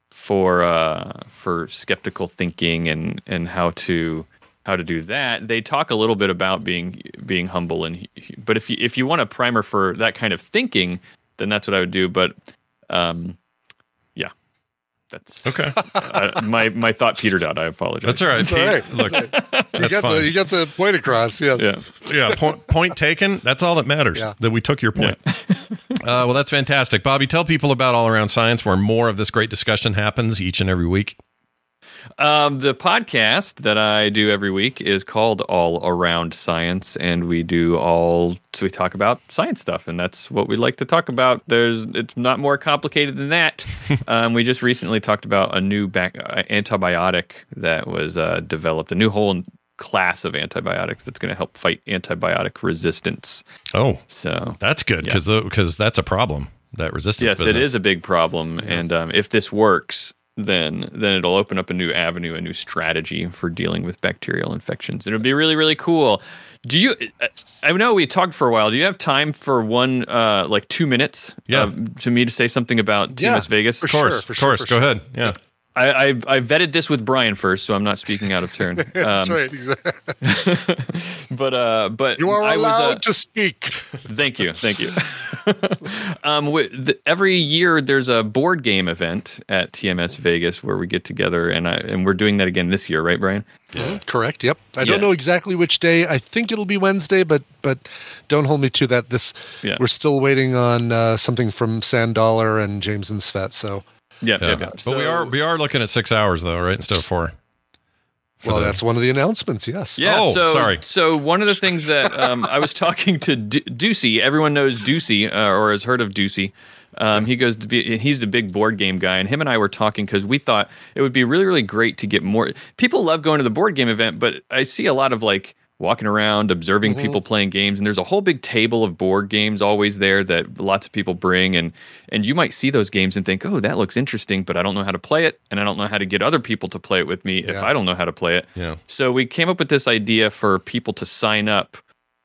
for skeptical thinking and how to do that. They talk a little bit about being humble, but if you want a primer for that kind of thinking, then that's what I would do. But yeah. That's okay. My thought petered out. I apologize. That's all right. That's all right. Look, you got the point across. Yes. Yeah. Point taken. That's all that matters. Yeah. That we took your point. Well, that's fantastic, Bobby. Tell people about All Around Science, where more of this great discussion happens each and every week. The podcast that I do every week is called All Around Science, and we talk about science stuff, and that's what we like to talk about. It's not more complicated than that. We just recently talked about a new antibiotic that was developed, a new whole class of antibiotics that's going to help fight antibiotic resistance. Oh, so that's good because that's a problem. That resistance. Yes, business. It is a big problem, and if this works, then it'll open up a new avenue, a new strategy for dealing with bacterial infections. It'll be really, really cool. Do you? I know we talked for a while. Do you have time for 2 minutes? To me to say something about TMS Vegas. Of course. Go ahead. Yeah. I vetted this with Brian first, so I'm not speaking out of turn. That's right, exactly. but you are allowed to speak. Thank you. Every year there's a board game event at TMS Vegas where we get together, and we're doing that again this year, right, Brian? Yeah, correct. Yep. I don't know exactly which day. I think it'll be Wednesday, but don't hold me to that. We're still waiting on something from Sandollar and James and Svet. So. Yeah. But we are looking at 6 hours though, right? Instead of 4. Well, that's one of the announcements. Yes. Yeah. Sorry. So one of the things that I was talking to Ducey. Everyone knows Ducey or has heard of Ducey. He's the big board game guy, and him and I were talking because we thought it would be really, really great to get more. People love going to the board game event, but I see a lot of walking around, observing people playing games, and there's a whole big table of board games always there that lots of people bring, and you might see those games and think, oh, that looks interesting, but I don't know how to play it, and I don't know how to get other people to play it with me if I don't know how to play it. Yeah. So we came up with this idea for people to sign up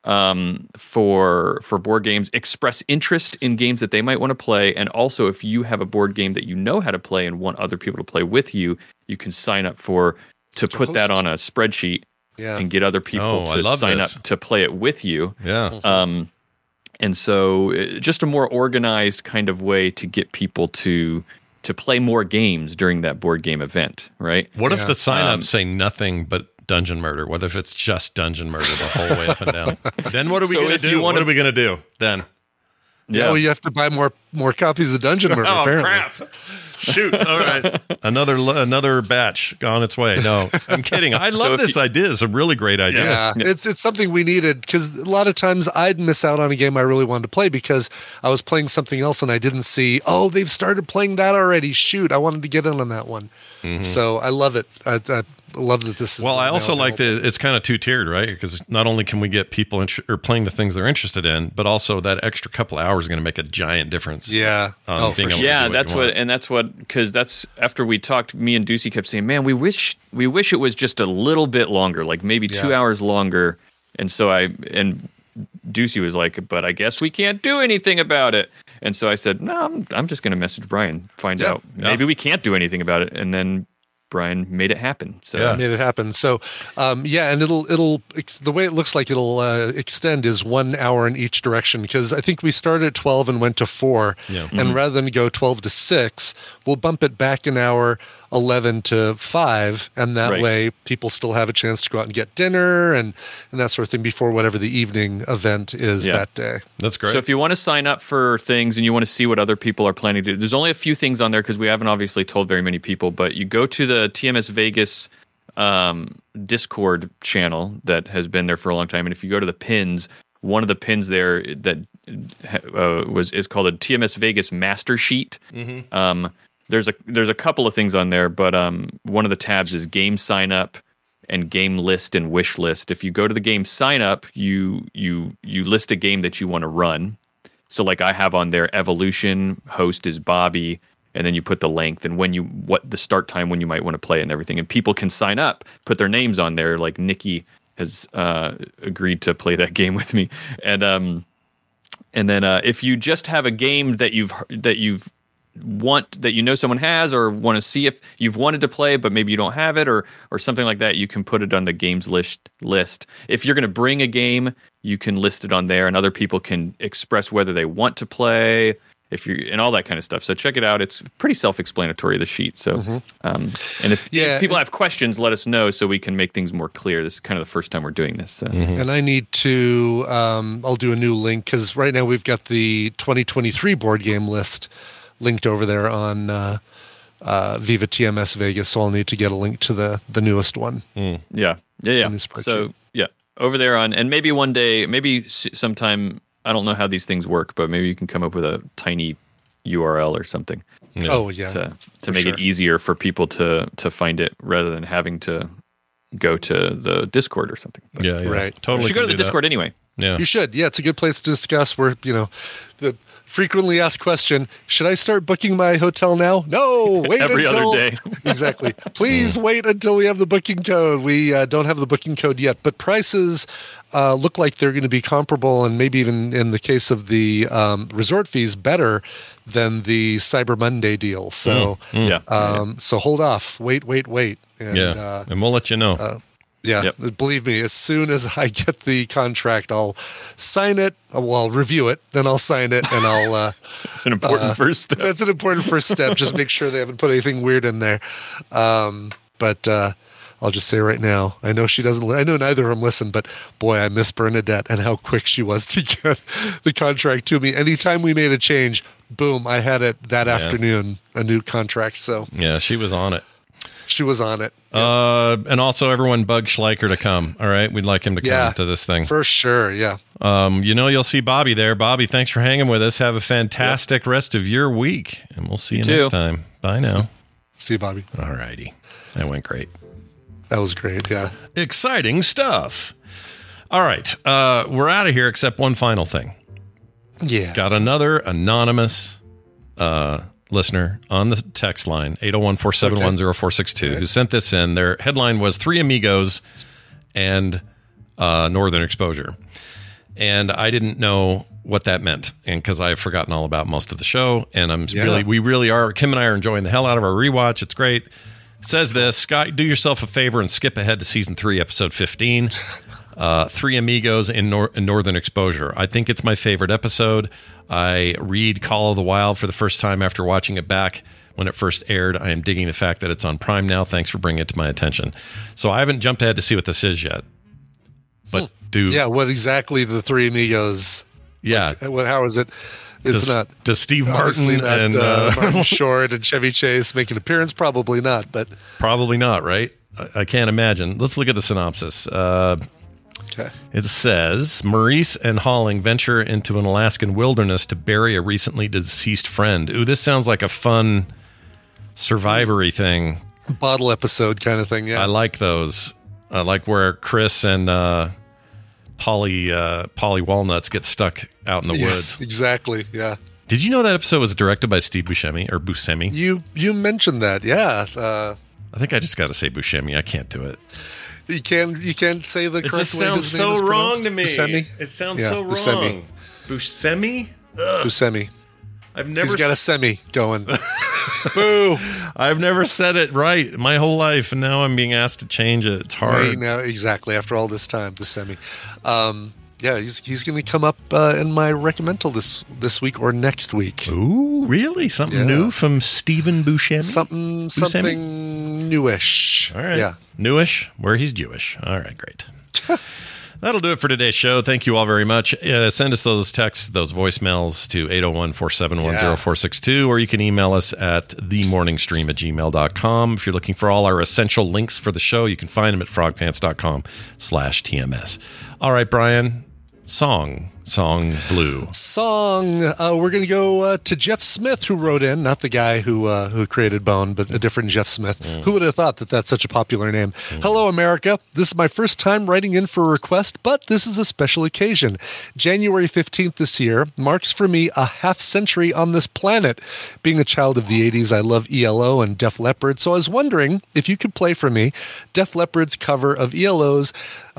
for board games, express interest in games that they might want to play, and also if you have a board game that you know how to play and want other people to play with you, you can sign up to put that on a spreadsheet. Yeah. And get other people to sign up to play it with you. Yeah. And so just a more organized kind of way to get people to play more games during that board game event, right? What if the sign-ups say nothing but Dungeon Murder? What if it's just Dungeon Murder the whole way up and down? Then what are we going to do? What are we going to do then? Yeah, well, you have to buy more copies of Dungeon Murder, apparently. Crap. Shoot. All right. Another batch on its way. No, I'm kidding. I love this idea. It's a really great idea. Yeah. It's something we needed because a lot of times I'd miss out on a game I really wanted to play because I was playing something else and I didn't see, they've started playing that already. Shoot, I wanted to get in on that one. Mm-hmm. So I love it. I love that this is. Well, I also like that it's kind of two-tiered, right? Because not only can we get people playing the things they're interested in, but also that extra couple hours is going to make a giant difference. Yeah. Because that's after we talked, me and Ducey kept saying, man, we wish it was just a little bit longer, like maybe 2 hours longer. And so Ducey was like, but I guess we can't do anything about it. And so I said, no, I'm just going to message Brian, find out. Maybe we can't do anything about it. And then Brian made it happen. So made it happen. So, and it'll the way it looks like it'll extend is 1 hour in each direction because I think we started at 12 and went to 4, and rather than go 12 to 6, we'll bump it back an hour, 11 to 5, and that way people still have a chance to go out and get dinner and that sort of thing before whatever the evening event is that day. That's great. So if you want to sign up for things and you want to see what other people are planning to do, there's only a few things on there because we haven't obviously told very many people, but you go to the TMS Vegas Discord channel that has been there for a long time, and if you go to the pins, one of the pins there that is called a TMS Vegas Master Sheet. Mm-hmm. There's a couple of things on there, but one of the tabs is game sign up and game list and wish list. If you go to the game sign up, you list a game that you want to run. So like I have on there Evolution, host is Bobby, and then you put the length and what the start time when you might want to play it and everything. And people can sign up, put their names on there. Like Nikki has agreed to play that game with me. And then if you just have a game that you know someone has or want to see if you've wanted to play but maybe you don't have it or something like that, you can put it on the games list. If you're going to bring a game, you can list it on there and other people can express whether they want to play and all that kind of stuff. So check it out. It's pretty self-explanatory, the sheet. So and if people have questions, let us know so we can make things more clear. This is kind of the first time we're doing this. So. And I need to I'll do a new link because right now we've got the 2023 board game list linked over there on Viva TMS Vegas, so I'll need to get a link to the newest one. Yeah. So yeah, over there and maybe one day, maybe sometime, I don't know how these things work, but maybe you can come up with a tiny URL or something. Yeah. Oh yeah, to make it easier for people to find it rather than having to go to the Discord or something. But right. Totally. You should go to the Discord anyway. Yeah, you should. Yeah, it's a good place to discuss where, the frequently asked question, should I start booking my hotel now? No, wait every until... other day. Exactly. Please wait until we have the booking code. We don't have the booking code yet, but prices look like they're going to be comparable, and maybe even in the case of the resort fees, better than the Cyber Monday deal. So, so hold off. Wait. And, and we'll let you know. Believe me, as soon as I get the contract, I'll sign it. Well, I'll review it, then I'll sign it, and I'll... It's an important first step. That's an important first step. Just make sure they haven't put anything weird in there. But I'll just say right now, I know she doesn't... I know neither of them listen, but boy, I miss Bernadette and how quick she was to get the contract to me. Anytime we made a change, boom, I had it that afternoon, a new contract. So yeah, she was on it. She was on it. And also everyone bug Schleicher to come. All right. We'd like him to come to this thing. For sure. Yeah. You'll see Bobby there. Bobby, thanks for hanging with us. Have a fantastic rest of your week. And we'll see you next time. Bye now. See you, Bobby. All righty. That went great. That was great. Yeah. Exciting stuff. All right. We're out of here except one final thing. Yeah. Got another anonymous listener on the text line, 801-471-0462, who sent this in. Their headline was 3 Amigos and Northern Exposure. And I didn't know what that meant, and because I've forgotten all about most of the show, and we really are, Kim and I are enjoying the hell out of our rewatch. It's great. It says this, Scott, do yourself a favor and skip ahead to season 3, episode 15. 3 Amigos in Northern Exposure. I think it's my favorite episode. I read Call of the Wild for the first time after watching it back when it first aired. I am digging the fact that it's on Prime now. Thanks for bringing it to my attention. So I haven't jumped ahead to see what this is yet. But what exactly the 3 Amigos? Yeah. How is it? It's not. Does Steve Martin and Martin Short and Chevy Chase make an appearance? Probably not. But probably not, right? I can't imagine. Let's look at the synopsis. It says, Maurice and Holling venture into an Alaskan wilderness to bury a recently deceased friend. Ooh, this sounds like a fun survivory thing. Bottle episode kind of thing, yeah. I like those. I like where Chris and Polly Walnuts get stuck out in the woods. Exactly, yeah. Did you know that episode was directed by Steve Buscemi, or Buscemi? You mentioned that, yeah. I think I just got to say Buscemi. I can't do it. You can't say the correct way. It just sounds so wrong to me. Buscemi? It sounds so wrong. Buscemi? Buscemi. He's got a semi going. Boo! I've never said it right my whole life, and now I'm being asked to change it. It's hard. Now, exactly. After all this time, Buscemi. He's going to come up in my recommendal this week or next week. Ooh, really? Something new from Stephen Buscemi? Something newish. All right. Yeah. Newish, where he's Jewish. All right, great. That'll do it for today's show. Thank you all very much. Send us those texts, those voicemails to 801-471-0462, or you can email us at themorningstream@gmail.com. If you're looking for all our essential links for the show, you can find them at frogpants.com/TMS. All right, Brian, Song Blue. We're going to go to Jeff Smith, who wrote in, not the guy who created Bone, but a different Jeff Smith. Who would have thought that that's such a popular name? Hello, America. This is my first time writing in for a request, but this is a special occasion. January 15th this year marks for me a half century on this planet. Being a child of the 80s, I love ELO and Def Leppard, so I was wondering if you could play for me Def Leppard's cover of ELO's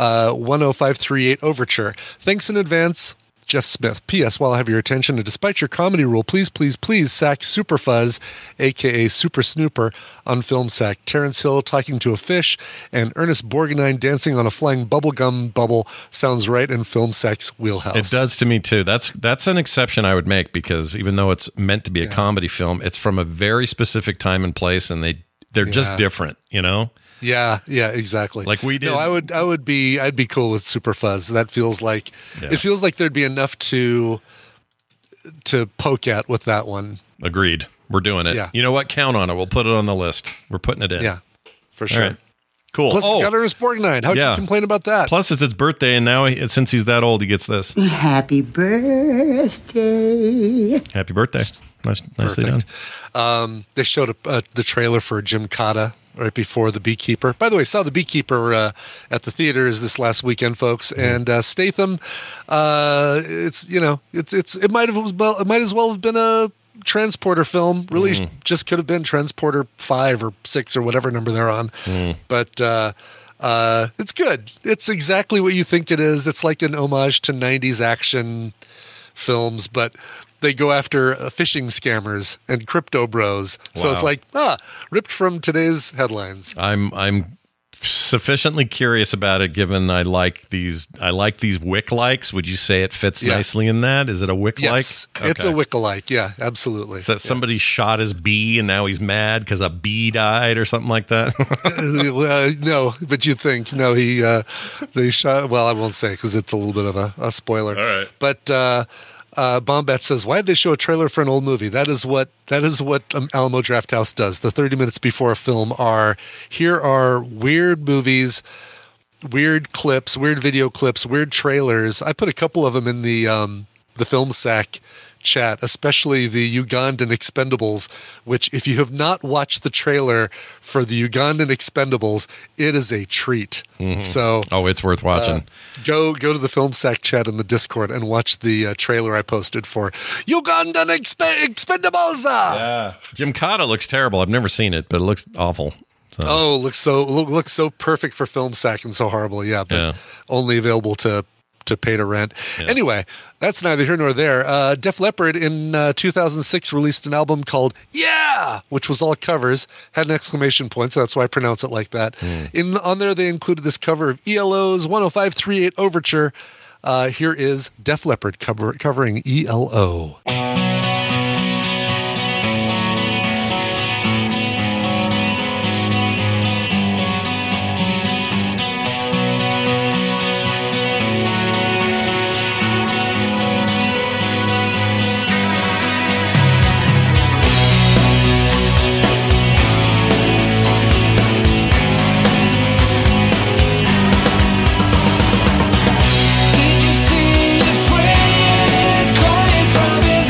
10538 Overture. Thanks in advance, Jeff Smith. P.S. While I have your attention, and despite your comedy rule, please sack Super Fuzz, a.k.a. Super Snooper, on Film Sack. Terrence Hill talking to a fish and Ernest Borgnine dancing on a flying bubblegum bubble sounds right in Film Sack's wheelhouse. It does to me, too. That's an exception I would make, because even though it's meant to be a comedy film, it's from a very specific time and place, and they're just different, you know? Yeah, exactly. Like we did. No, I'd be cool with Super Fuzz. That feels like it feels like there'd be enough to poke at with that one. Agreed. We're doing it. Yeah. You know what? Count on it. We'll put it on the list. We're putting it in. Yeah, for sure. All right. Cool. Plus, it's Gunner's Borgnine. How'd you complain about that? Plus, it's his birthday, and now since he's that old, he gets this. Happy birthday. Happy birthday. Nicely done. They showed the trailer for Jim Cotta right before The Beekeeper. By the way, saw The Beekeeper at the theaters this last weekend, folks. And Statham, it might as well have been a Transporter film. Really, just could have been Transporter 5 or 6 or whatever number they're on. But it's good. It's exactly what you think it is. It's like an homage to 90s action films, but they go after fishing scammers and crypto bros. So Wow. it's like, ripped from today's headlines. I'm sufficiently curious about it, given I like these Wick likes. Would you say it fits nicely in that? Is it a Wick like? Yes, it's a Wick-alike. Yeah, absolutely. So somebody shot his bee and now he's mad because a bee died or something like that? No, but you think they shot. Well, I won't say because it's a little bit of a spoiler. All right, but Bombette says, "Why did they show a trailer for an old movie? That is what Alamo Drafthouse does. The 30 minutes before a film here are weird movies, weird clips, weird video clips, weird trailers. I put a couple of them in the Film Sack chat, especially the Ugandan Expendables, which if you have not watched the trailer for the Ugandan Expendables, it is a treat. So it's worth watching. Go to the Film Sack chat in the Discord and watch the trailer I posted for Ugandan Expendables. Yeah, Jim Cotta looks terrible. I've never seen it, but it looks awful. So. Looks so perfect for Film Sack and so horrible. Yeah, but only available to pay to rent. Yeah. Anyway, that's neither here nor there. Def Leppard in 2006 released an album called Yeah, which was all covers, had an exclamation point, so that's why I pronounce it like that. On there, they included this cover of ELO's 10538 Overture. Here is Def Leppard covering ELO. Did you see a friend crying from it?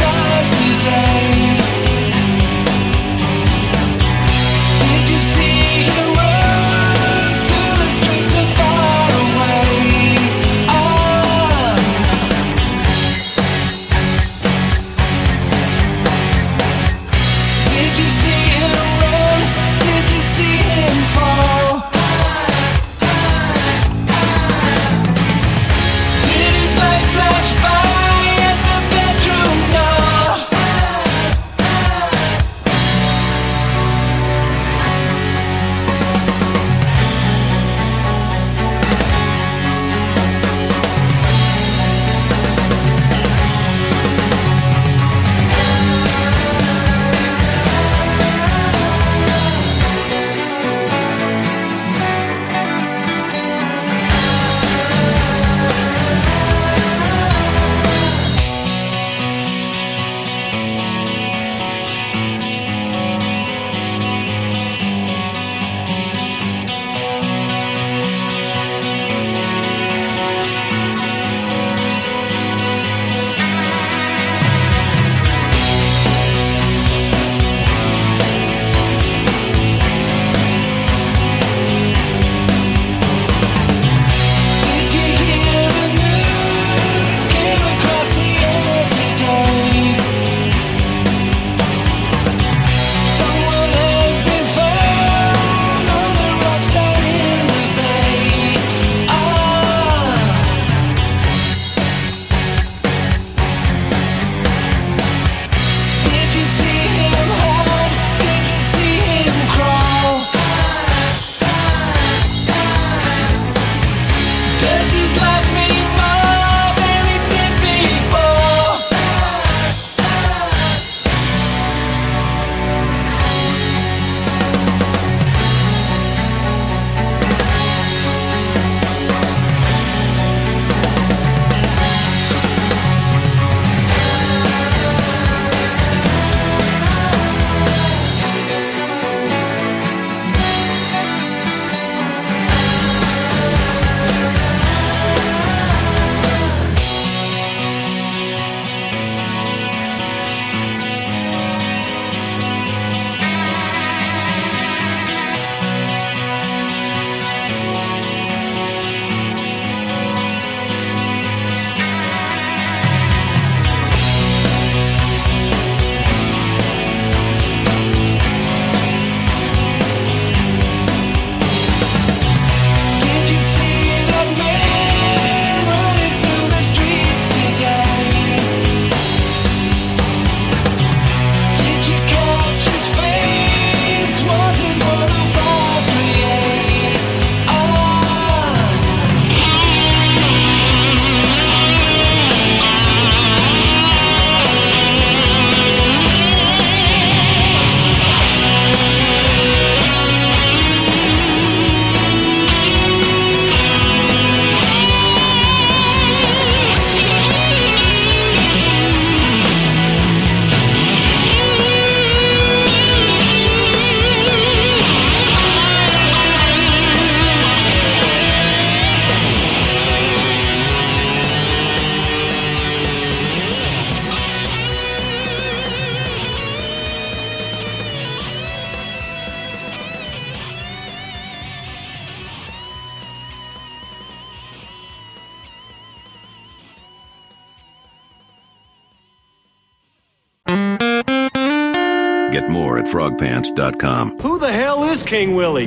Get more at frogpants.com. Who the hell is King Willie?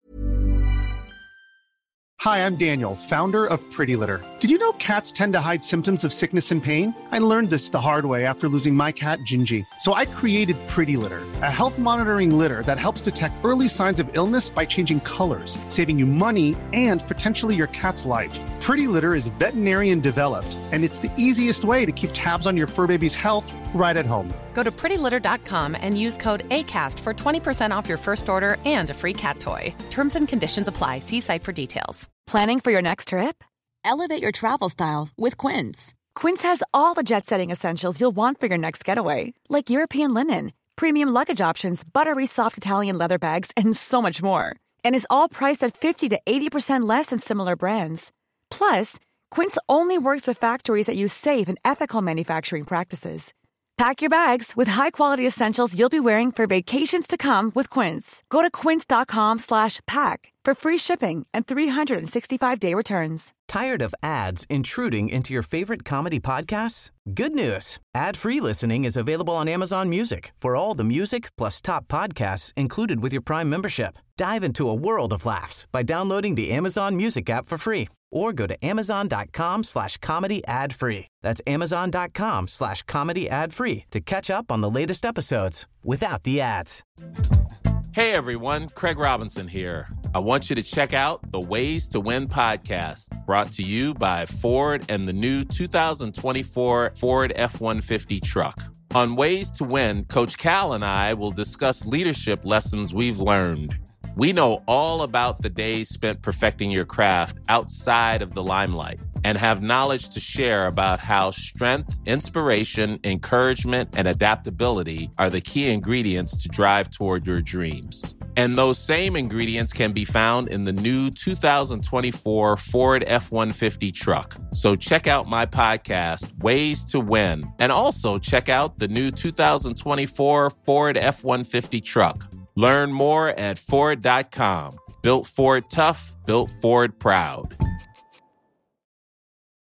Hi, I'm Daniel, founder of Pretty Litter. Did you know cats tend to hide symptoms of sickness and pain? I learned this the hard way after losing my cat, Gingy. So I created Pretty Litter, a health monitoring litter that helps detect early signs of illness by changing colors, saving you money and potentially your cat's life. Pretty Litter is veterinarian developed, and it's the easiest way to keep tabs on your fur baby's health right at home. Go to prettylitter.com and use code ACAST for 20% off your first order and a free cat toy. Terms and conditions apply. See site for details. Planning for your next trip? Elevate your travel style with Quince. Quince has all the jet-setting essentials you'll want for your next getaway, like European linen, premium luggage options, buttery soft Italian leather bags, and so much more. And is all priced at 50 to 80% less than similar brands. Plus, Quince only works with factories that use safe and ethical manufacturing practices. Pack your bags with high-quality essentials you'll be wearing for vacations to come with Quince. Go to quince.com/pack for free shipping and 365-day returns. Tired of ads intruding into your favorite comedy podcasts? Good news. Ad-free listening is available on Amazon Music for all the music plus top podcasts included with your Prime membership. Dive into a world of laughs by downloading the Amazon Music app for free or go to amazon.com/comedy ad-free. That's amazon.com/comedy ad-free to catch up on the latest episodes without the ads. Hey everyone, Craig Robinson here. I want you to check out the Ways to Win podcast, brought to you by Ford and the new 2024 Ford F-150 truck. On Ways to Win, Coach Cal and I will discuss leadership lessons we've learned. We know all about the days spent perfecting your craft outside of the limelight and have knowledge to share about how strength, inspiration, encouragement, and adaptability are the key ingredients to drive toward your dreams. And those same ingredients can be found in the new 2024 Ford F-150 truck. So check out my podcast, Ways to Win, and also check out the new 2024 Ford F-150 truck. Learn more at Ford.com. Built Ford tough, built Ford proud.